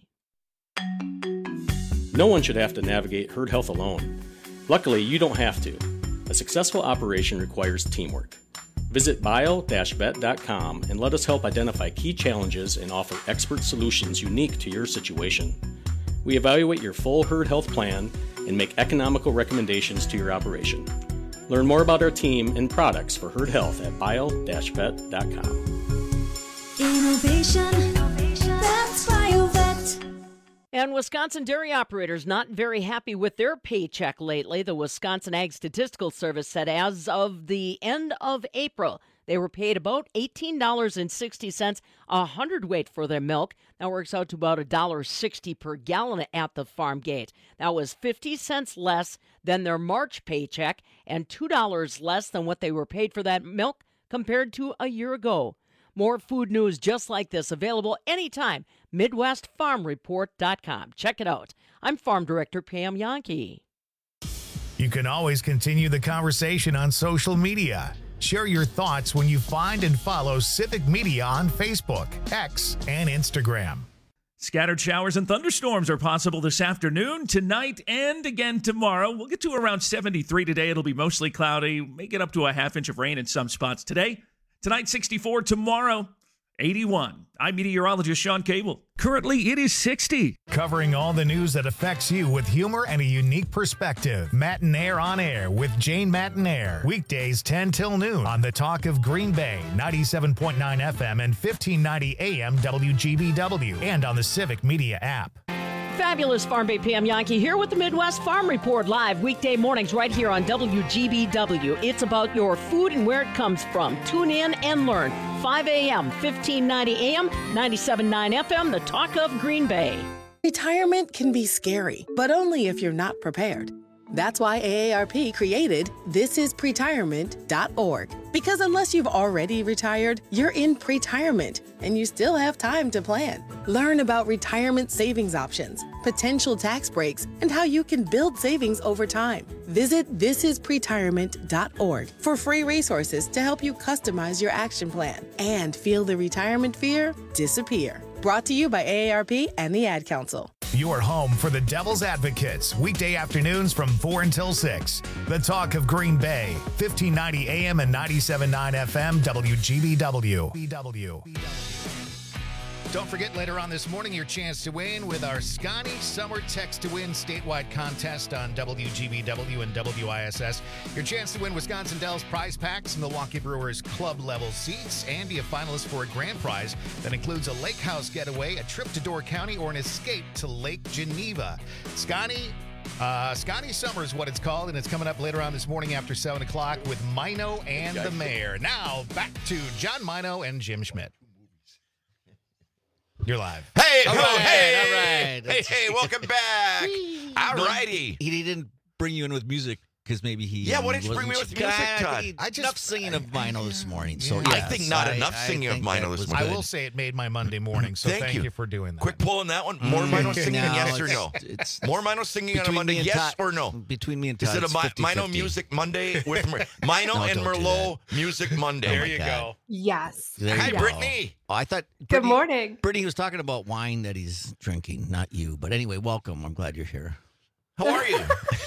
No one should have to navigate herd health alone. Luckily, you don't have to. A successful operation requires teamwork. Visit bio dash vet dot com and let us help identify key challenges and offer expert solutions unique to your situation. We evaluate your full herd health plan and make economical recommendations to your operation. Learn more about our team and products for herd health at bio dash vet dot com. Innovation, that's BioVet. And Wisconsin dairy operators not very happy with their paycheck lately. The Wisconsin Ag Statistical Service said as of the end of April, they were paid about eighteen dollars and sixty cents a hundredweight for their milk. That works out to about one dollar and sixty cents per gallon at the farm gate. That was fifty cents less than their March paycheck and two dollars less than what they were paid for that milk compared to a year ago. More food news just like this available anytime. Midwest Farm Report dot com. Check it out. I'm Farm Director Pam Yankee. You can always continue the conversation on social media. Share your thoughts when you find and follow Civic Media on Facebook, X, and Instagram. Scattered showers and thunderstorms are possible this afternoon, tonight, and again tomorrow. We'll get to around seventy-three today. It'll be mostly cloudy. May get up to a half inch of rain in some spots today. Tonight, sixty-four. Tomorrow, eighty-one. I'm meteorologist Sean Cable. Currently, it is sixty. Covering all the news that affects you with humor and a unique perspective. Matinaire on Air with Jane Matinaire. Weekdays ten till noon on the Talk of Green Bay, ninety-seven point nine F M and fifteen ninety A M W G B W, and on the Civic Media app. Fabulous Farm Bay Pam Yankee here with the Midwest Farm Report live weekday mornings right here on W G B W. It's about your food and where it comes from. Tune in and learn. five A M, fifteen ninety A M, ninety-seven point nine F M, the Talk of Green Bay. Retirement can be scary, but only if you're not prepared. That's why A A R P created this is pretirement dot org. Because unless you've already retired, you're in pretirement, and you still have time to plan. Learn about retirement savings options, potential tax breaks, and how you can build savings over time. Visit this is pretirement dot org for free resources to help you customize your action plan and feel the retirement fear disappear. Brought to you by A A R P and the Ad Council. Your home for the Devil's Advocates, weekday afternoons from four until six. The Talk of Green Bay, fifteen ninety A M and ninety-seven point nine F M, W G B W. Don't forget, later on this morning, your chance to win with our Scotty Summer Text to Win statewide contest on W G B W and W I S S. Your chance to win Wisconsin Dells prize packs, Milwaukee Brewers club-level seats, and be a finalist for a grand prize that includes a lake house getaway, a trip to Door County, or an escape to Lake Geneva. Scotty, uh, Scotty Summer is what it's called, and it's coming up later on this morning after seven o'clock with Mino and the Mayor. Now, back to John Mino and Jim Schmidt. You're live. Hey, All ho, right, hey, all right. hey, hey, welcome back. All No, righty. He, he didn't bring you in with music because maybe he. Yeah, um, why didn't you bring me wasn't- with music, God, Todd? he- I just- enough singing of Mino this morning. So Yeah. I yes, think not I- enough I singing of think Mino that this was morning. I good. will say it made my Monday morning, so Thank thank, you. you. for doing that. Quick pull on that one. More Mm, Mino singing, no, yes or it's- no? It's More Mino singing on a between Monday, me and yes Todd- or no? Between me and Is Todd, it a it's Mi- fifty Mino fifty. Music Monday with Mer- Mino No, and don't do Merlot Music Monday? There you go. Yes. There Hi, you go. Brittany. Oh, I thought. Good Brittany- morning. Brittany was talking about wine that he's drinking, not you. But anyway, welcome. I'm glad you're here. How are you?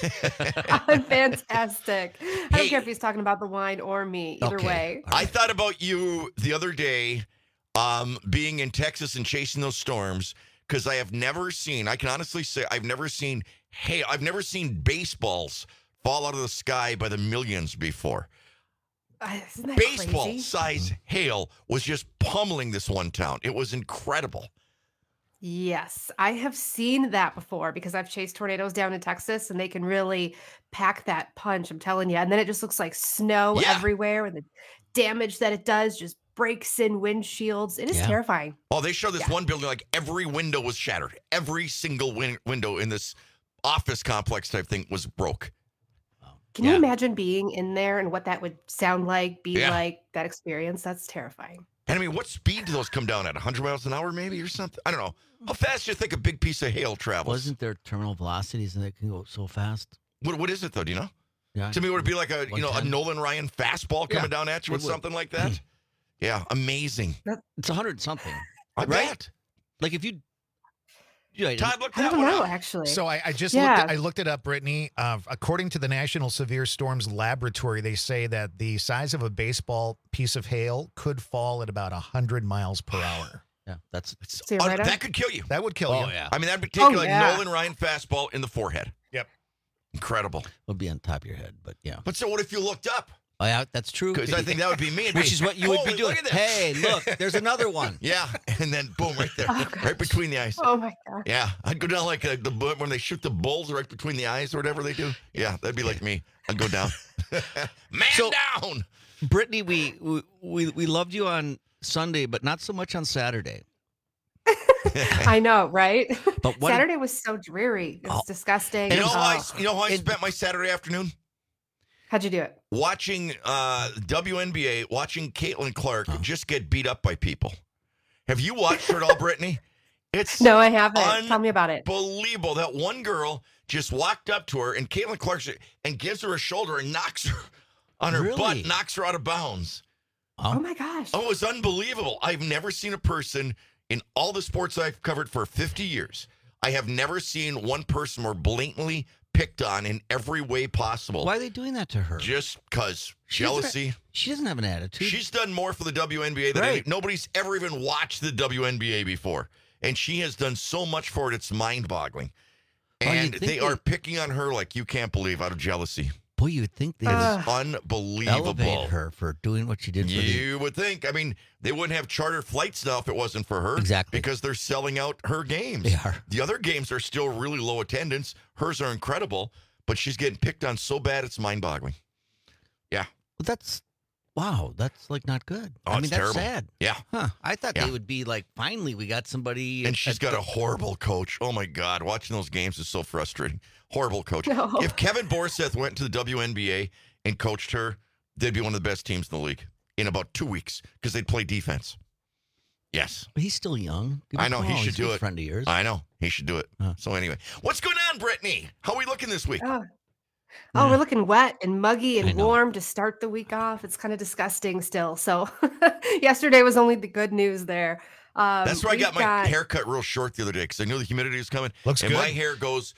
I'm fantastic. I Hey. don't care if he's talking about the wine or me. Either Okay. way. I thought about you the other day um, being in Texas and chasing those storms because I have never seen, I can honestly say, I've never seen, hey, I've never seen baseballs fall out of the sky by the millions before. Uh, Isn't that Baseball crazy? size hail was just pummeling this one town. It was incredible. Yes, I have seen that before because I've chased tornadoes down in Texas and they can really pack that punch. I'm telling you. And then it just looks like snow Yeah. everywhere and the damage that it does just breaks in windshields. It is Yeah. terrifying. Oh, they showed this Yeah. one building, like every window was shattered. Every single win- window in this office complex type thing was broke. Can Yeah. you imagine being in there and what that would sound like, be Yeah. like, that experience? That's terrifying. And I mean, what speed do those come down at? one hundred miles an hour, maybe, or something? I don't know. How fast do you think a big piece of hail travels? Wasn't there terminal velocities and they can go so fast? What, what is it, though? Do you know? Yeah. To me, would it be like a you know a one ten? Nolan Ryan fastball coming Yeah, down at you it with would. something like that? Yeah, amazing. It's a hundred something. I Right? bet. Like if you. Yeah, Todd, look I that don't one know, up. actually. So I, I just Yeah. looked. At, I looked it up, Brittany. Uh, according to the National Severe Storms Laboratory, they say that the size of a baseball piece of hail could fall at about hundred miles per hour. Yeah, that's. See you Oh, right on. that could kill you. That would kill Oh you. yeah, I mean, that'd be take Oh, like yeah. Nolan Ryan fastball in the forehead. Yep. Incredible. would be on top of your head, but yeah. But so what if you looked up? Oh, yeah, that's true. Because I think that would be me. It'd Which be, is what you would "Holy, be doing. Look at this. Hey, look, there's another one. Yeah, and then boom, right there, Oh, right between the eyes. Oh my God. Yeah, I'd go down like uh, the bu- when they shoot the bulls right between the eyes or whatever they do. Yeah, that'd be like me. I'd go down. Man So- down. Brittany, we, we we we loved you on Sunday, but not so much on Saturday. I know, right? But what? Saturday was so dreary. It was Oh. disgusting. You know how I, Oh. you know how I And- spent my Saturday afternoon How'd you do it? watching uh, W N B A, watching Caitlin Clark Oh. just get beat up by people. Have you watched her at all, Brittany? It's No, I haven't. Tell me about it. unbelievable. That one girl just walked up to her, and Caitlin Clark and gives her a shoulder and knocks her on her Really? butt, knocks her out of bounds. Oh my gosh. Oh, it was unbelievable. I've never seen a person in all the sports I've covered for fifty years. I have never seen one person more blatantly picked on in every way possible. Why are they doing that to her? Just because She doesn't- jealousy. She doesn't have an attitude. She's done more for the W N B A than Right. any, nobody's ever even watched the W N B A before. And she has done so much for it, it's mind-boggling. Well, you'd And think they they- are picking on her like you can't believe out of jealousy. Boy, you would think they It would is Ugh. unbelievable. elevate her for doing what she did for the. You would think. I mean, they wouldn't have charter flights now if it wasn't for her. Exactly. Because they're selling out her games. They are. The other games are still really low attendance. Hers are incredible, but she's getting picked on so bad it's mind-boggling. Yeah. Well, that's wow. That's like not good. Oh, I mean, it's that's terrible. sad. Yeah. Huh. I thought Yeah. they would be like, finally, we got somebody. And she's at got the- a horrible coach. Oh, my God. Watching those games is so frustrating. Horrible coach. No. If Kevin Borseth went to the W N B A and coached her, they'd be one of the best teams in the league in about two weeks because they'd play defense. Yes. But he's still young. Give him I a know. He call. should He's a do good it. Friend of yours. I know. He should do it. Huh. So anyway, what's going on, Brittany? How are we looking this week? Oh. Oh, we're looking wet and muggy I and know. warm to start the week off. It's kind of disgusting still. So yesterday was only the good news there. Um, That's why I we've got my hair cut real short the other day because I knew the humidity was coming. Looks and good. my hair goes,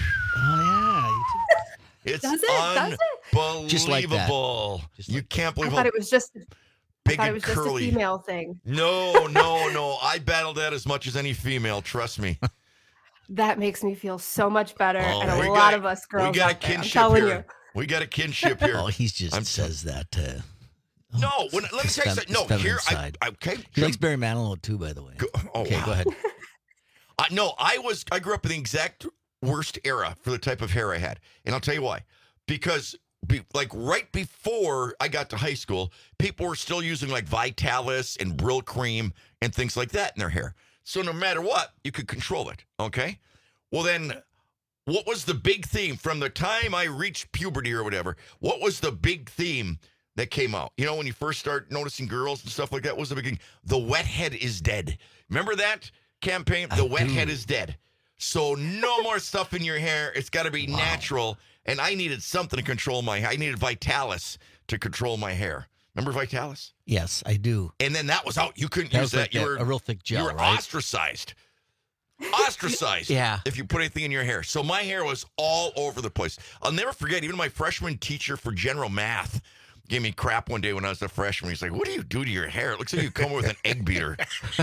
Oh it's Does it? Does it? unbelievable. Just like that. Just you like can't I believe thought how it was just Big I thought and it was just a curly. female thing. No, no, no. I battled that as much as any female. Trust me. That makes me feel so much better, Oh, and a we lot got- of us girls We got a out there. I'm kinship telling here. you. We got a kinship here. Oh, he just says that to. No, when, let me tell you something. No, here, I, I, okay. He likes Barry Manilow too, by the way. Go, oh, okay, wow. go ahead. Uh, no, I was. I grew up in the exact worst era for the type of hair I had, and I'll tell you why. Because, be, like, right before I got to high school, people were still using like Vitalis and Brill cream and things like that in their hair. So no matter what, you could control it. Okay. Well, then, what was the big theme from the time I reached puberty or whatever? What was the big theme that came out? You know, when you first start noticing girls and stuff like that, what was the big thing? The wet head is dead. Remember that campaign? The wet head is dead. So no more stuff in your hair. It's got to be wow. natural. And I needed something to control my hair. I needed Vitalis to control my hair. Remember Vitalis? Yes, I do. And then that was out. You couldn't That use was that. like you that- were a real thick gel, You were right? ostracized. Ostracized. Yeah. If you put anything in your hair. So my hair was all over the place. I'll never forget, even my freshman teacher for general math gave me crap one day when I was a freshman. He's like, what do you do to your hair? It looks like you come with an egg beater.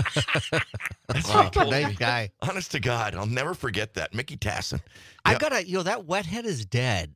That's what he told nice me. guy. Honest to God, I'll never forget that. Mickey Tassin. I gotta, you know, that wet head is dead.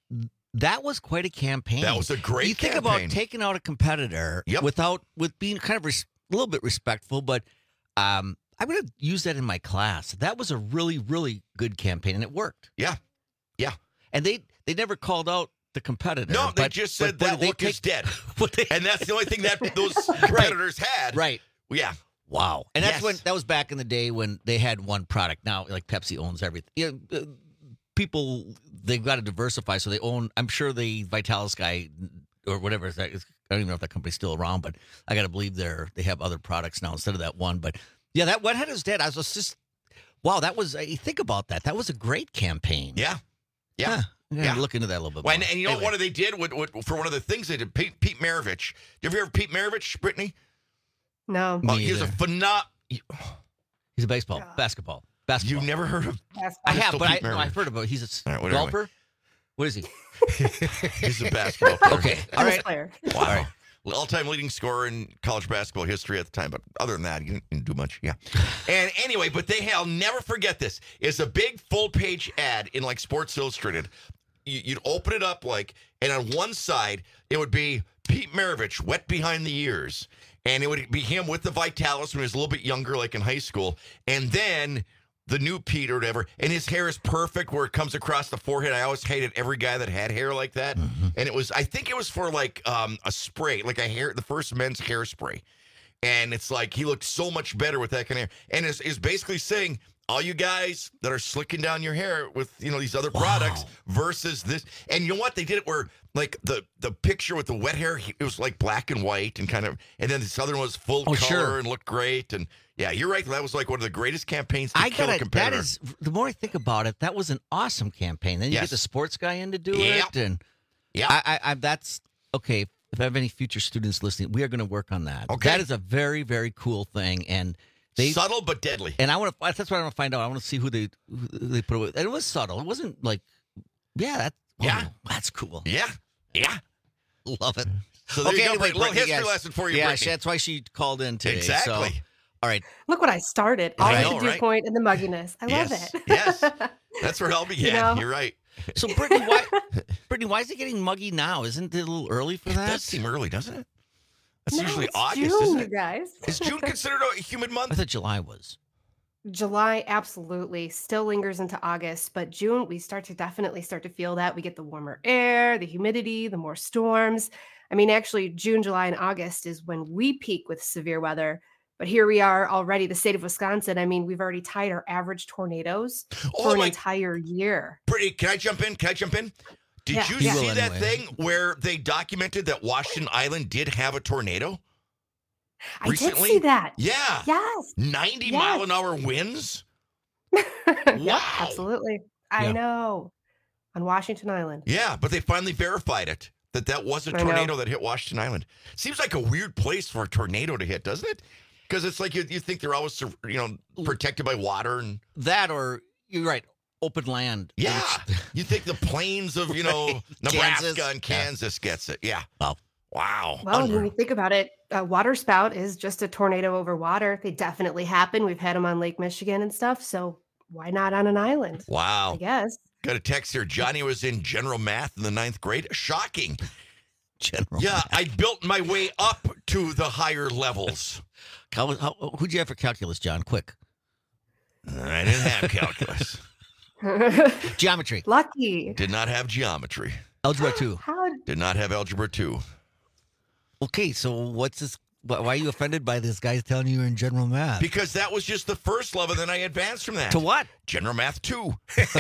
That was quite a campaign. That was a great You think campaign. about taking out a competitor without, with being kind of res- a little bit respectful, but um, I'm going to use that in my class. That was a really, really good campaign, and it worked. Yeah. Yeah. And they, they never called out the competitor. No, they but- just but said boy, that did they look take- is dead. but they- And that's the only thing that those competitors had. Right. Yeah. Wow. And that's Yes. when that was back in the day when they had one product. Now, like Pepsi owns everything. You know, uh, people, they've got to diversify. So they own, I'm sure the Vitalis guy or whatever, is that, is, I don't even know if that company's still around, but I got to believe they're, they have other products now instead of that one. But yeah, that wet head is dead. I was just, wow, that was, uh, think about that. That was a great campaign. Yeah. Yeah. Huh. I'm gonna Yeah. look into that a little bit Well, more. and, and you know Anyway. what they did with, with, for one of the things they did? Pete, Pete Maravich. Did you ever hear of Pete Maravich, Brittany? No. Oh, Me he was a either. phenom. He's a baseball, basketball, basketball. You never heard of? I have, Still but I, Pete no, I've Maravich. heard about. He's a All right, whatever. golfer. What is he? He's a basketball player. Okay, all right. Player. Wow. All right. All-time leading scorer in college basketball history at the time, but other than that, he didn't, didn't do much. Yeah. And anyway, but they, I'll never forget this. It's a big full-page ad in like Sports Illustrated. You, you'd open it up like, and on one side it would be Pete Maravich, wet behind the ears, and it would be him with the Vitalis when he was a little bit younger, like in high school, and then the new Pete or whatever, and his hair is perfect where it comes across the forehead. I always hated every guy that had hair like that. Mm-hmm. And it was, I think it was for like um, a spray, like a hair, the first men's hairspray. And it's like, he looked so much better with that kind of hair. And is is basically saying, all you guys that are slicking down your hair with, you know, these other products versus this. And you know what? They did it where like the, the picture with the wet hair, he- it was like black and white and kind of, and then this other one was full Oh, color sure. and looked great. And yeah, you're right. That was like one of the greatest campaigns to I kill gotta. a competitor. That is the more I think about it, that was an awesome campaign. Then you Yes. get the sports guy in to do Yep. it, and yeah, I, I, I, that's okay. If I have any future students listening, we are going to work on that. Okay. That is a very, very cool thing, and they subtle but deadly. And I want to. That's what I want to find out. I want to see who they who they put it with. And it was subtle. It wasn't like, yeah, that. Yeah. oh, that's cool. Yeah, yeah. Love it. So there you go, anyway, Brittany. Little Brittany, history yes. lesson for you, Yeah, Brittany. that's why she called in today. Exactly. So, all right. Look what I started. All I the know, dew right? point and the mugginess. I love Yes, it. yes. That's where it all began. You know? You're right. So, Brittany, why, Brittany, why is it getting muggy now? Isn't it a little early for It that? does seem early, doesn't it? That's No, usually it's August, June, isn't you it? guys. Is June considered a humid I month? thought July was. July absolutely still lingers into August, but June we start to definitely start to feel that. We get the warmer air, the humidity, the more storms. I mean, actually, June, July, and August is when we peak with severe weather. But here we are already, the state of Wisconsin. I mean, we've already tied our average tornadoes Oh, for an my- entire year. Brittany, can I jump in? Can I jump in? Did Yeah. you He see will that anyway. thing where they documented that Washington Island did have a tornado? I recently? did see that. Yeah. Yes. ninety Yes. mile an hour winds? Yep, Wow. absolutely. I Yeah. know. On Washington Island. Yeah, but they finally verified it, that that was a I know. tornado that hit Washington Island. Seems like a weird place for a tornado to hit, doesn't it? Because it's like you, you think they're always, sur- you know, protected by water and That or, you're right, open land. yeah. You think the plains of, you know, Right. Nebraska Kansas. and Kansas gets it. Yeah. Wow. Wow. Well, when you think about it, a water spout is just a tornado over water. They definitely happen. We've had them on Lake Michigan and stuff. So why not on an island? Wow. I guess. Got a text here. Johnny was in general math in the ninth grade. Shocking. General Yeah, math. I built my way up to the higher levels. How, how, who'd you have for calculus, John? Quick. I didn't have calculus. Geometry. Lucky. Did not have geometry. Algebra two. How? Did not have algebra two. Okay, so what's this? Why are you offended by this guy telling you you're in general math? Because that was just the first level, then I advanced from that. To what? General math two.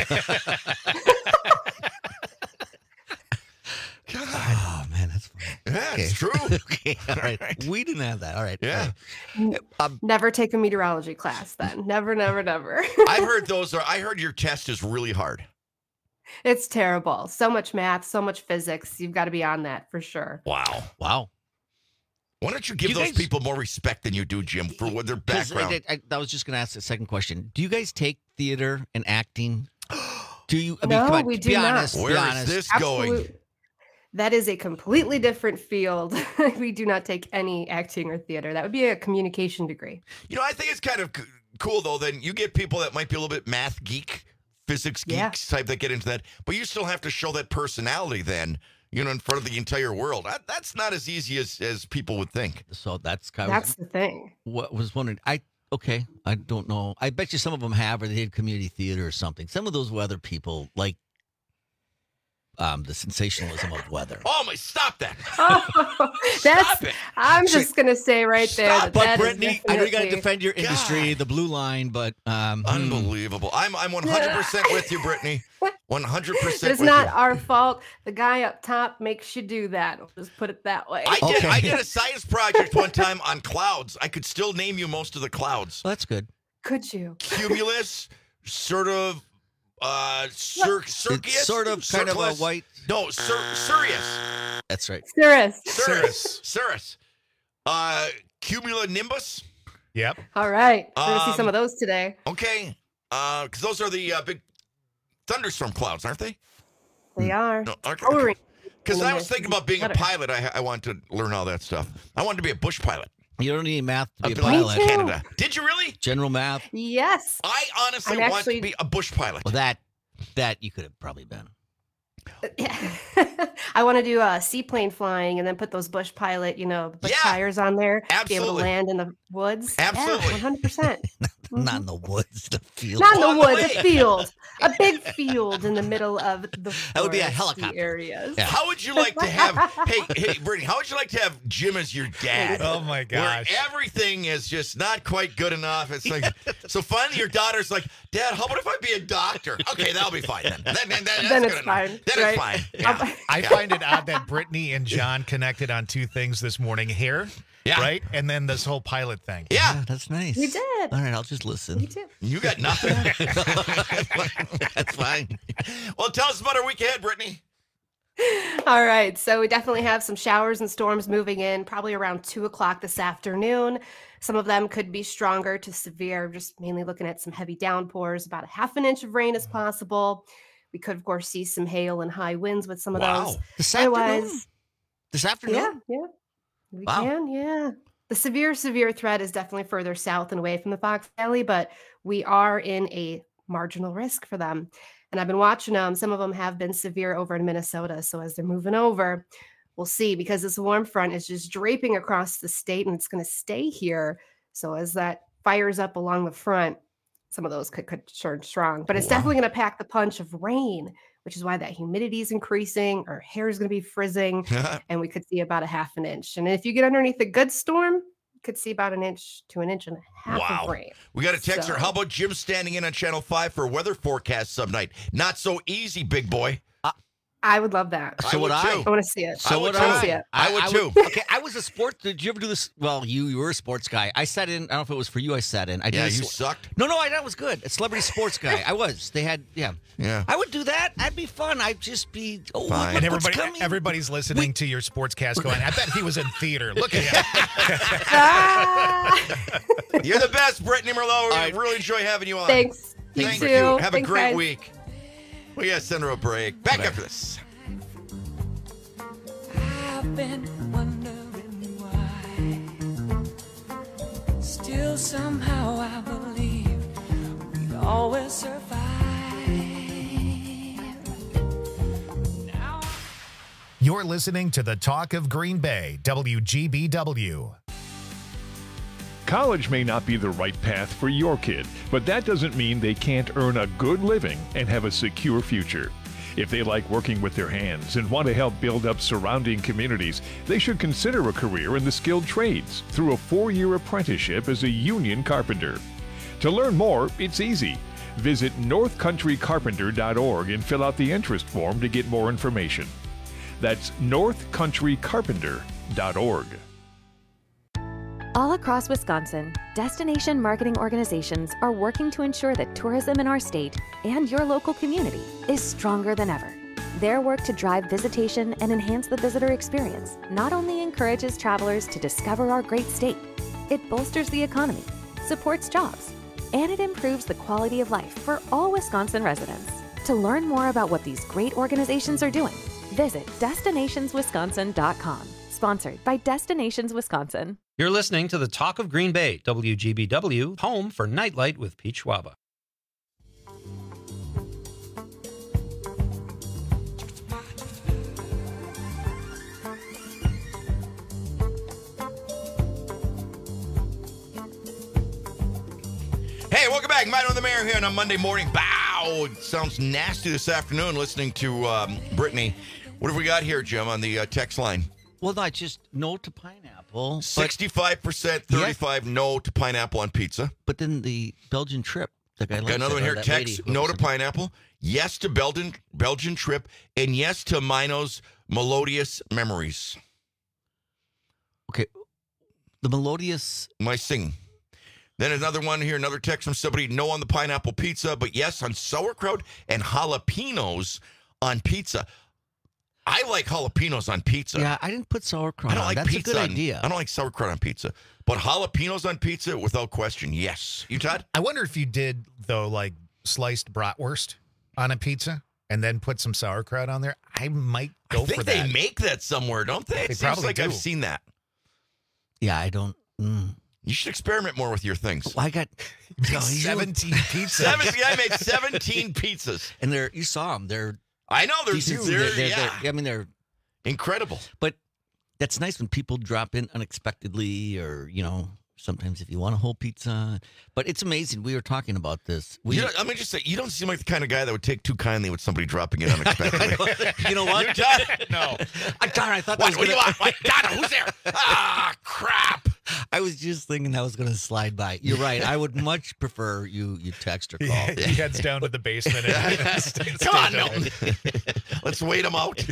Oh, man, that's funny. Yeah, Okay. it's true. Okay, all right. We didn't have that. All right. Yeah. Um, Never take a meteorology class then. Never, never, never. I heard those are, I heard your test is really hard. It's terrible. So much math, so much physics. You've got to be on that for sure. Wow. Wow. Why don't you give You those guys- people more respect than you do, Jim, for what their 'Cause background? I, I, I was just going to ask the second question. Do you guys take theater and acting? Do you? I mean, No, come on, we be do not. honest. Where be is honest. this going? Absolute- That is a completely different field. We do not take any acting or theater. That would be a communication degree. You know, I think it's kind of c- cool, though. Then you get people that might be a little bit math geek, physics Yeah. geeks type that get into that, but you still have to show that personality then, you know, in front of the entire world. That, that's not as easy as, as people would think. So that's kind That's of the thing. what was wondering. I okay. I don't know. I bet you some of them have, or they did community theater or something. Some of those weather people like um, the sensationalism of weather. Oh my! Stop that! Oh, that's. Stop it! I'm just gonna say right there that But that is Brittany, I know you got to definitely- defend your industry, the blue line, but um, hmm. Unbelievable. I'm I'm one hundred percent with you, Brittany. one hundred percent It's with not you. our fault. The guy up top makes you do that. We'll just put it that way. I did. Okay. I did a science project one time on clouds. I could still name you most of the clouds. Well, that's good. Could you? Cumulus, sort of, uh, cir- Circeus, It's sort of kind of a Circlus? white. No, Cir- Sirius, That's right. Cirrus. Cirrus, Cirrus, uh, cumulonimbus. Yep. All right. We're gonna see some Um, of those today. Okay, uh, because those are the uh, big thunderstorm clouds, aren't they? They are. No, okay. Towering. Because I was thinking about being a Better. pilot. I, I wanted to learn all that stuff. I wanted to be a bush pilot You don't need math to be up a to like pilot. too. Canada. Did you really? General math. Yes. I honestly I'm want actually- to be a bush pilot. Well, that that you could have probably been. I want to do a seaplane flying and then put those bush pilot, you know, bush Yeah. tires on there. Be able to Absolutely. land in the woods. Absolutely. Yeah, one hundred percent. Not in the woods, the field. Not in On the the woods, a lake. field. A big field in the middle of the That would be a foresty helicopter. areas. Yeah. How would you like to have? hey, hey, Brittany, how would you like to have Jim as your dad? Oh my gosh. Where everything is just not quite good enough. It's like, so finally your daughter's like, Dad, how about if I be a doctor? Okay, that'll be fine then. Then, then, that's Then good it's enough. fine, Then right? it's fine. Yeah. I Yeah. find it odd that Brittany and John connected on two things this morning: hair, Yeah. right, and then this whole pilot thing. Yeah. That's nice. We did. All right, I'll just Me listen. too. You got nothing. That's fine. Well, tell us about our week ahead, Brittany. All right. So we definitely have some showers and storms moving in probably around two o'clock this afternoon. Some of them could be stronger to severe, just mainly looking at some heavy downpours. About a half an inch of rain is possible. We could, of course, see some hail and high winds with some of Wow. those. This afternoon. Otherwise, This afternoon. yeah, yeah. We Wow. can, yeah. The severe, severe threat is definitely further south and away from the Fox Valley, but we are in a marginal risk for them. And I've been watching them. Some of them have been severe over in Minnesota. So as they're moving over, we'll see, because this warm front is just draping across the state and it's going to stay here. So as that fires up along the front, some of those could, could turn strong, but it's Wow. definitely going to pack the punch of rain, which is why that humidity is increasing. Our hair is going to be frizzing, and we could see about a half an inch. And if you get underneath a good storm, you could see about an inch to an inch and a half Wow. of rain. We got a text here. So- How about Jim standing in on Channel five for weather forecast some night? Not so easy, big boy. I would love that. So I would would I. too. I want to see it. So I would would too. I want to see it. I would too. Okay, I was a sports. Did you ever do this? Well, you you were a sports guy. I sat in. I don't know if it was for you. I sat in. I did Yeah, a you sw- sucked. No, no, I that was good. A celebrity sports guy. I was. They had. Yeah. Yeah. I would do that. That'd be fun. I'd just be. Oh, Fine. look And what's everybody, coming. everybody's listening to your sportscast going, I bet he was in theater. Look at him. Ah, You're the best, Brittany Merlot. We All right. really enjoy having you on. thanks. You Thank too. you. Have a Thanks, great guys. week. We got to send her a break. Back after this. I've been wondering why. Still somehow I believe we'd always survive. You're listening to the Talk of Green Bay, W G B W. College may not be the right path for your kid, but that doesn't mean they can't earn a good living and have a secure future. If they like working with their hands and want to help build up surrounding communities, they should consider a career in the skilled trades through a four-year apprenticeship as a union carpenter. To learn more, it's easy. Visit north country carpenter dot org and fill out the interest form to get more information. That's north country carpenter dot org. All across Wisconsin, destination marketing organizations are working to ensure that tourism in our state and your local community is stronger than ever. Their work to drive visitation and enhance the visitor experience not only encourages travelers to discover our great state, it bolsters the economy, supports jobs, and it improves the quality of life for all Wisconsin residents. To learn more about what these great organizations are doing, visit destinations wisconsin dot com. Sponsored by Destinations Wisconsin. You're listening to the Talk of Green Bay, W G B W, home for Nightlight with Pete Schwaba. Hey, welcome back. Mino and the Mayor here on a Monday morning. Bow! It sounds nasty this afternoon listening to um, Brittany. What have we got here, Jim, on the uh, text line? Well, not just no to pineapple. sixty-five percent, thirty-five yeah. no to pineapple on pizza. But then the Belgian trip. The guy got another one here. Text no to pineapple. Yes to Belgian Belgian trip. And yes to Mino's melodious memories. Okay. The melodious. My sing. Then another one here, another text from somebody, no on the pineapple pizza, but yes on sauerkraut and jalapenos on pizza. I like jalapenos on pizza. Yeah, I didn't put sauerkraut I don't on. like That's pizza a good on, idea. I don't like sauerkraut on pizza. But jalapenos on pizza, without question, yes. You, Todd? I wonder if you did, though, like sliced bratwurst on a pizza and then put some sauerkraut on there. I might go I think for they that. make that somewhere, don't they? It They seems probably like do. I've seen that. Yeah, I don't. Mm. You should experiment more with your things. Well, I got no, seventeen pizzas. seventeen, I made seventeen pizzas. And they're, you saw them. They're. I know, they're, decent. they're, they're, they're, yeah. they're I mean, they're. Incredible. But that's nice when people drop in unexpectedly or, you know, sometimes if you want a whole pizza. But it's amazing. We were talking about this. We, you know, I'm just say you don't seem like the kind of guy that would take too kindly with somebody dropping in unexpectedly. You know what? You done? No. I, darn, I thought What, that was what do you gonna- want? What? Donna, who's there? Ah, crap. I was just thinking that was going to slide by. You're right. I would much prefer you you text or call. Yeah, he heads down to the basement. And stays Come on, there. Milton. Let's wait him out.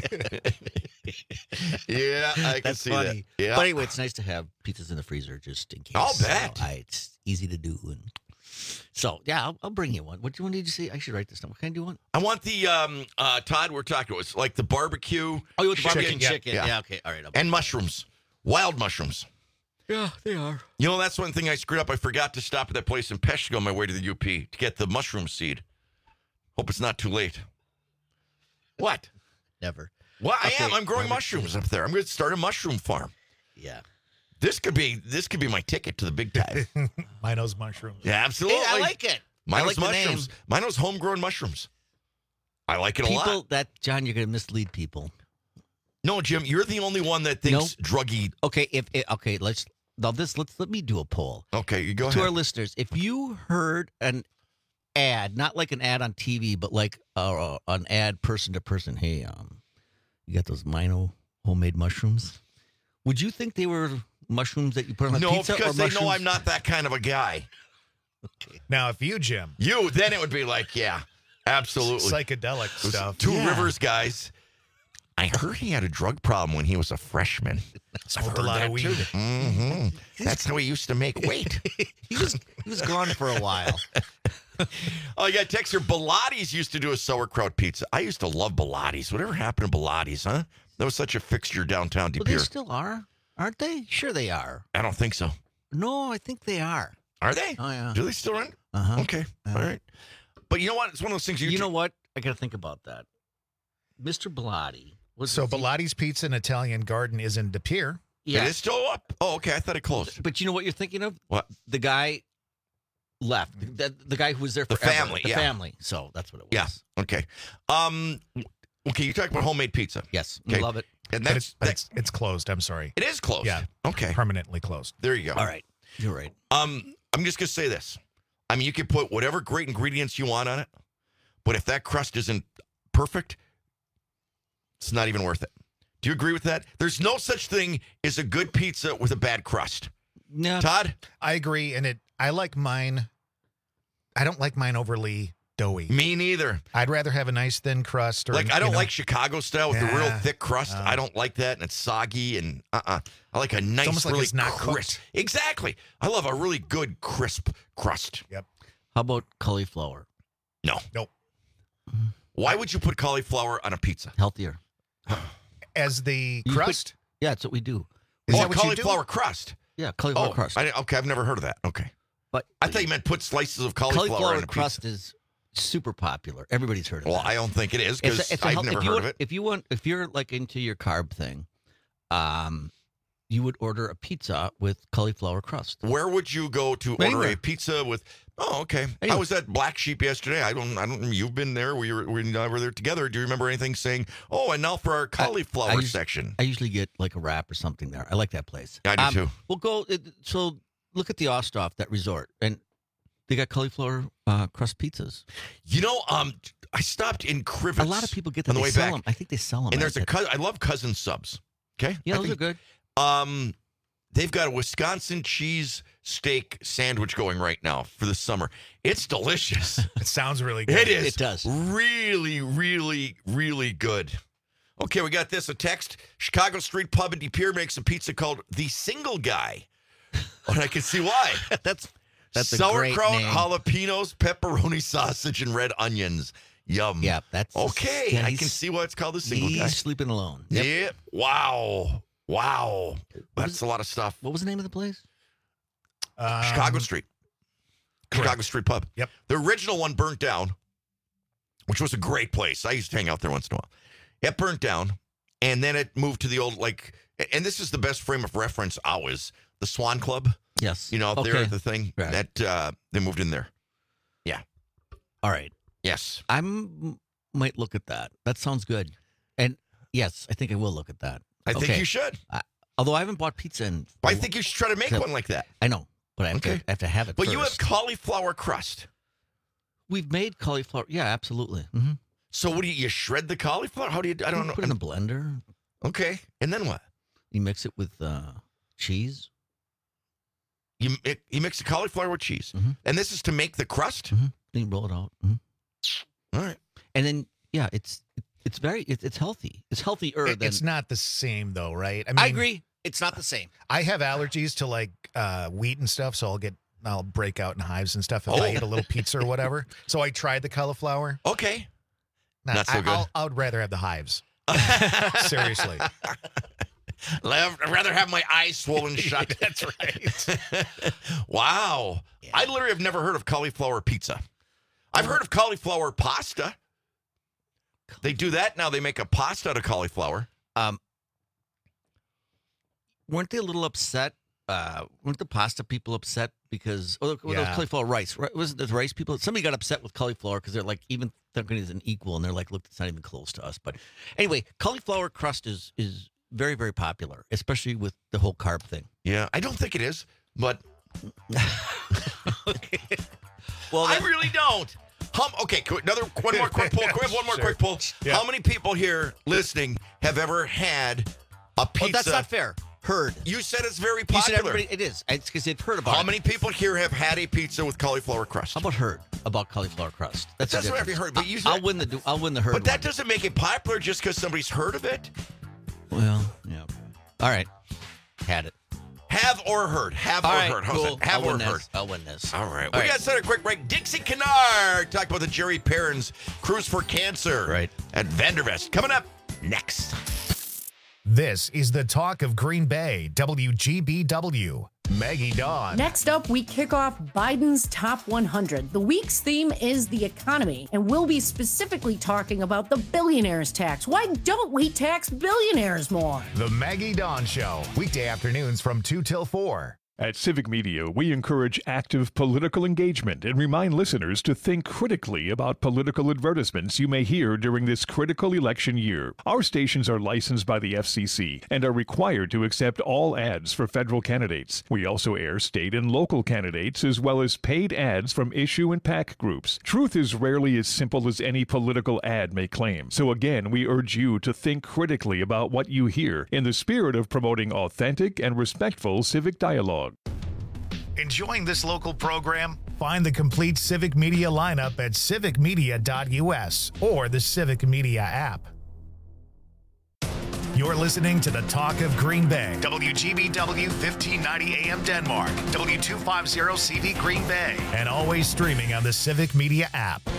Yeah, I can That's see funny. that. Yeah. But anyway, it's nice to have pizzas in the freezer just in case. I'll bet. So, I, it's easy to do. And so, yeah, I'll, I'll bring you one. What do you want? Did you say? I should write this down. What kind do you want? I want the um uh Todd we're talking about. It's like the barbecue. Oh, you want the chicken, barbecue chicken? Yeah. Yeah, okay. All right. I'll And mushrooms. Wild mushrooms. Yeah, they are. You know, that's one thing I screwed up. I forgot to stop at that place in Peshtigo on my way to the U P to get the mushroom seed. Hope it's not too late. What? Never. Well, I Okay, am. I'm growing barbecue. mushrooms up there. I'm going to start a mushroom farm. Yeah. This could be this could be my ticket to the big time. Mino's mushrooms. Yeah, absolutely. Hey, I like it. I Mino's like the name. mushrooms. Mino's homegrown mushrooms. I like it a People lot. that John, you're going to mislead people. No, Jim, you're the only one that thinks druggy. Okay, if it, okay, let's now this let's let me do a poll. Okay, you go to ahead. our listeners. If you heard an ad, not like an ad on T V, but like uh, an ad person to person, hey, um, you got those Mino homemade mushrooms? Would you think they were mushrooms that you put on a No, pizza? because or they mushrooms? know I'm not that kind of a guy. Okay. Now, if you, Jim, You, then it would be like, yeah, absolutely. psychedelic Those stuff. Two Yeah. Rivers guys. I heard he had a drug problem when he was a freshman. Smoked a lot of weed. Mm-hmm. That's how he used to make weight. he was he was gone for a while. Oh, you got text here. Bilatti's used to do a sauerkraut pizza. I used to love Bilatti's. Whatever happened to Bilatti's, huh? That was such a fixture downtown De Well, they Pere. still are, aren't they? Sure, they are. I don't think so. No, I think they are. Are they? Oh yeah. Do they still run? Uh huh. Okay. All right. But you know what? It's one of those things you, You know what? I got to think about that. Mister Bilotti So Biglotti's Pizza and Italian Garden is in De Pere. Yeah. It is still up? Oh, okay. I thought it closed. But you know what you're thinking of? What? The guy left. The, the guy who was there The forever. family, The yeah. family. So that's what it was. Yeah. Okay. Um. Okay, you talk about homemade pizza. Yes. Okay. We love it. And But, that's it's, but it's, it's closed. I'm sorry. it is closed. Yeah. Okay. Permanently closed. There you go. All right. You're right. Um, I'm just gonna say this. I mean, you can put whatever great ingredients you want on it, but if that crust isn't perfect, it's not even worth it. Do you agree with that? There's no such thing as a good pizza with a bad crust. No. Todd? I agree. And it, I like mine. I don't like mine overly doughy. Me neither. I'd rather have a nice thin crust. Or, Like, I you don't know, like Chicago style with the real Yeah. thick crust. No. I don't like that, and it's soggy, and uh-uh. I like a nice, almost like really it's not crisp. cooked. Exactly. I love a really good, crisp crust. Yep. How about cauliflower? No. Nope. Why would you put cauliflower on a pizza? Healthier. As the You put- crust? yeah, that's what we do. Is oh, that what you do? cauliflower crust. Yeah, cauliflower Oh, crust. I, okay, I've never heard of that. Okay. But I thought you meant put slices of cauliflower, cauliflower on a crust pizza. is super popular. Everybody's heard of Well, that. I don't think it is It's because a- it's a I've health- never if you heard want- of it. If you want, if you're like into your carb thing, um, you would order a pizza with cauliflower crust. Where would you go to order Anywhere. a pizza with? Oh, okay. I Anywhere. was at Black Sheep yesterday. I don't. I don't. You've been there. We were. We were there together. Do you remember anything saying? Oh, and now for our cauliflower I us- section. I usually get like a wrap or something there. I like that place. I do Um, too. We'll go. it- So look at the Osthoff, that resort, and they got cauliflower uh, crust pizzas. You know, um, I stopped in Crivets. A lot of people get them. on the They way sell back. them. I think they sell them. And there's a. cou- I love Cousin Subs. Okay. Yeah, I those think- are good. Um, they've got a Wisconsin cheese steak sandwich going right now for the summer. It's delicious. It sounds really good. It is. It does. Really, really, really good. Okay, we got this. A text. Chicago Street Pub in De Pere makes a pizza called The Single Guy. And I can see why. That's that's a great sauerkraut, name. jalapenos, pepperoni sausage, and red onions. Yum. Yeah, that's Okay, yeah, I he's- can see why it's called The Single He's Guy. sleeping alone. Yeah. Wow. Wow. That's a lot of stuff. What was the name of the place? Um, Chicago Street. Chicago Street Pub. Yep. The original one burnt down, which was a great place. I used to hang out there once in a while. It burnt down, and then it moved to the old, like, and this is the best frame of reference always, the Swan Club. Yes. You know, up there Okay. at the thing. Right. That uh, they moved in there. Yeah. All right. Yes. I might look at that. That sounds good. And yes, I think I will look at that. I think Okay. you should. I, although I haven't bought pizza in. I think you should try to make So- one like that. I know, but I have, Okay. to, I have to have it But first. you have cauliflower crust. We've made cauliflower. Yeah, absolutely. Mm-hmm. So what do you, you shred the cauliflower? How do you, I don't know. Put it in a blender. Okay. And then what? You mix it with uh, cheese. You, mi- you mix the cauliflower with cheese. Mhm. And this is to make the crust? Mm-hmm. Then you roll it out. Mhm. All right. And then, yeah, it's it's very, it's, it's healthy. It's healthier It- than. it's not the same though, right? I agree. It's not the same. I have allergies to like uh, wheat and stuff, so I'll get I'll break out in hives and stuff if I Oh. eat a little pizza or whatever. So I tried the cauliflower. Okay. Nah, Not so I, good. I'll, I would rather have the hives. Seriously. I'd rather have my eyes swollen shut. That's right. Wow. I literally have never heard of cauliflower pizza. I've heard of cauliflower pasta. They do that now. They make a pasta out of cauliflower. Um, weren't they a little upset? Uh, weren't the pasta people upset because oh, look, well, Yeah. cauliflower rice? Right? Wasn't the rice people? Somebody got upset with cauliflower because they're like even thinking it's an equal, and they're like, look, it's not even close to us. But anyway, cauliflower crust is is very very popular, especially with the whole carb thing. Yeah, I don't think it is, but okay. Well, I then- really don't. Hum, okay, qu- another one more quick poll. Quick, one more Sure. quick poll. Yeah. How many people here listening have ever had a pizza? Well, that's not fair. Heard. You said it's very You said popular. everybody. It is. It's because they've heard about How it. many people here have had a pizza with cauliflower crust? How about heard about cauliflower crust? That's That's the what I've difference. heard, but you I'll said- win the. I'll win the herd. But that one. doesn't make it popular just because somebody's heard of it. Well, yeah. All right. Had it. Have or heard. Have All or right, heard. How's cool. that? Have I'll or win heard. this. I'll win this. All right. All we right. got to set a quick break. Dixie Kennard talk about the Jerry Perrins Cruise for Cancer. Right. At Vandervest. Coming up next. This is the talk of Green Bay, W G B W. Maggie Dawn. Next up, we kick off Biden's Top one hundred. The week's theme is the economy, and we'll be specifically talking about the billionaires tax. Why don't we tax billionaires more? The Maggie Dawn Show, weekday afternoons from two till four. At Civic Media, we encourage active political engagement and remind listeners to think critically about political advertisements you may hear during this critical election year. Our stations are licensed by the F C C and are required to accept all ads for federal candidates. We also air state and local candidates as well as paid ads from issue and PAC groups. Truth is rarely as simple as any political ad may claim. So again, we urge you to think critically about what you hear in the spirit of promoting authentic and respectful civic dialogue. Enjoying this local program? Find the complete Civic Media lineup at civic media dot u s or the Civic Media app. You're listening to the Talk of Green Bay. W G B W fifteen ninety A M Denmark. W two fifty C V Green Bay. And always streaming on the Civic Media app.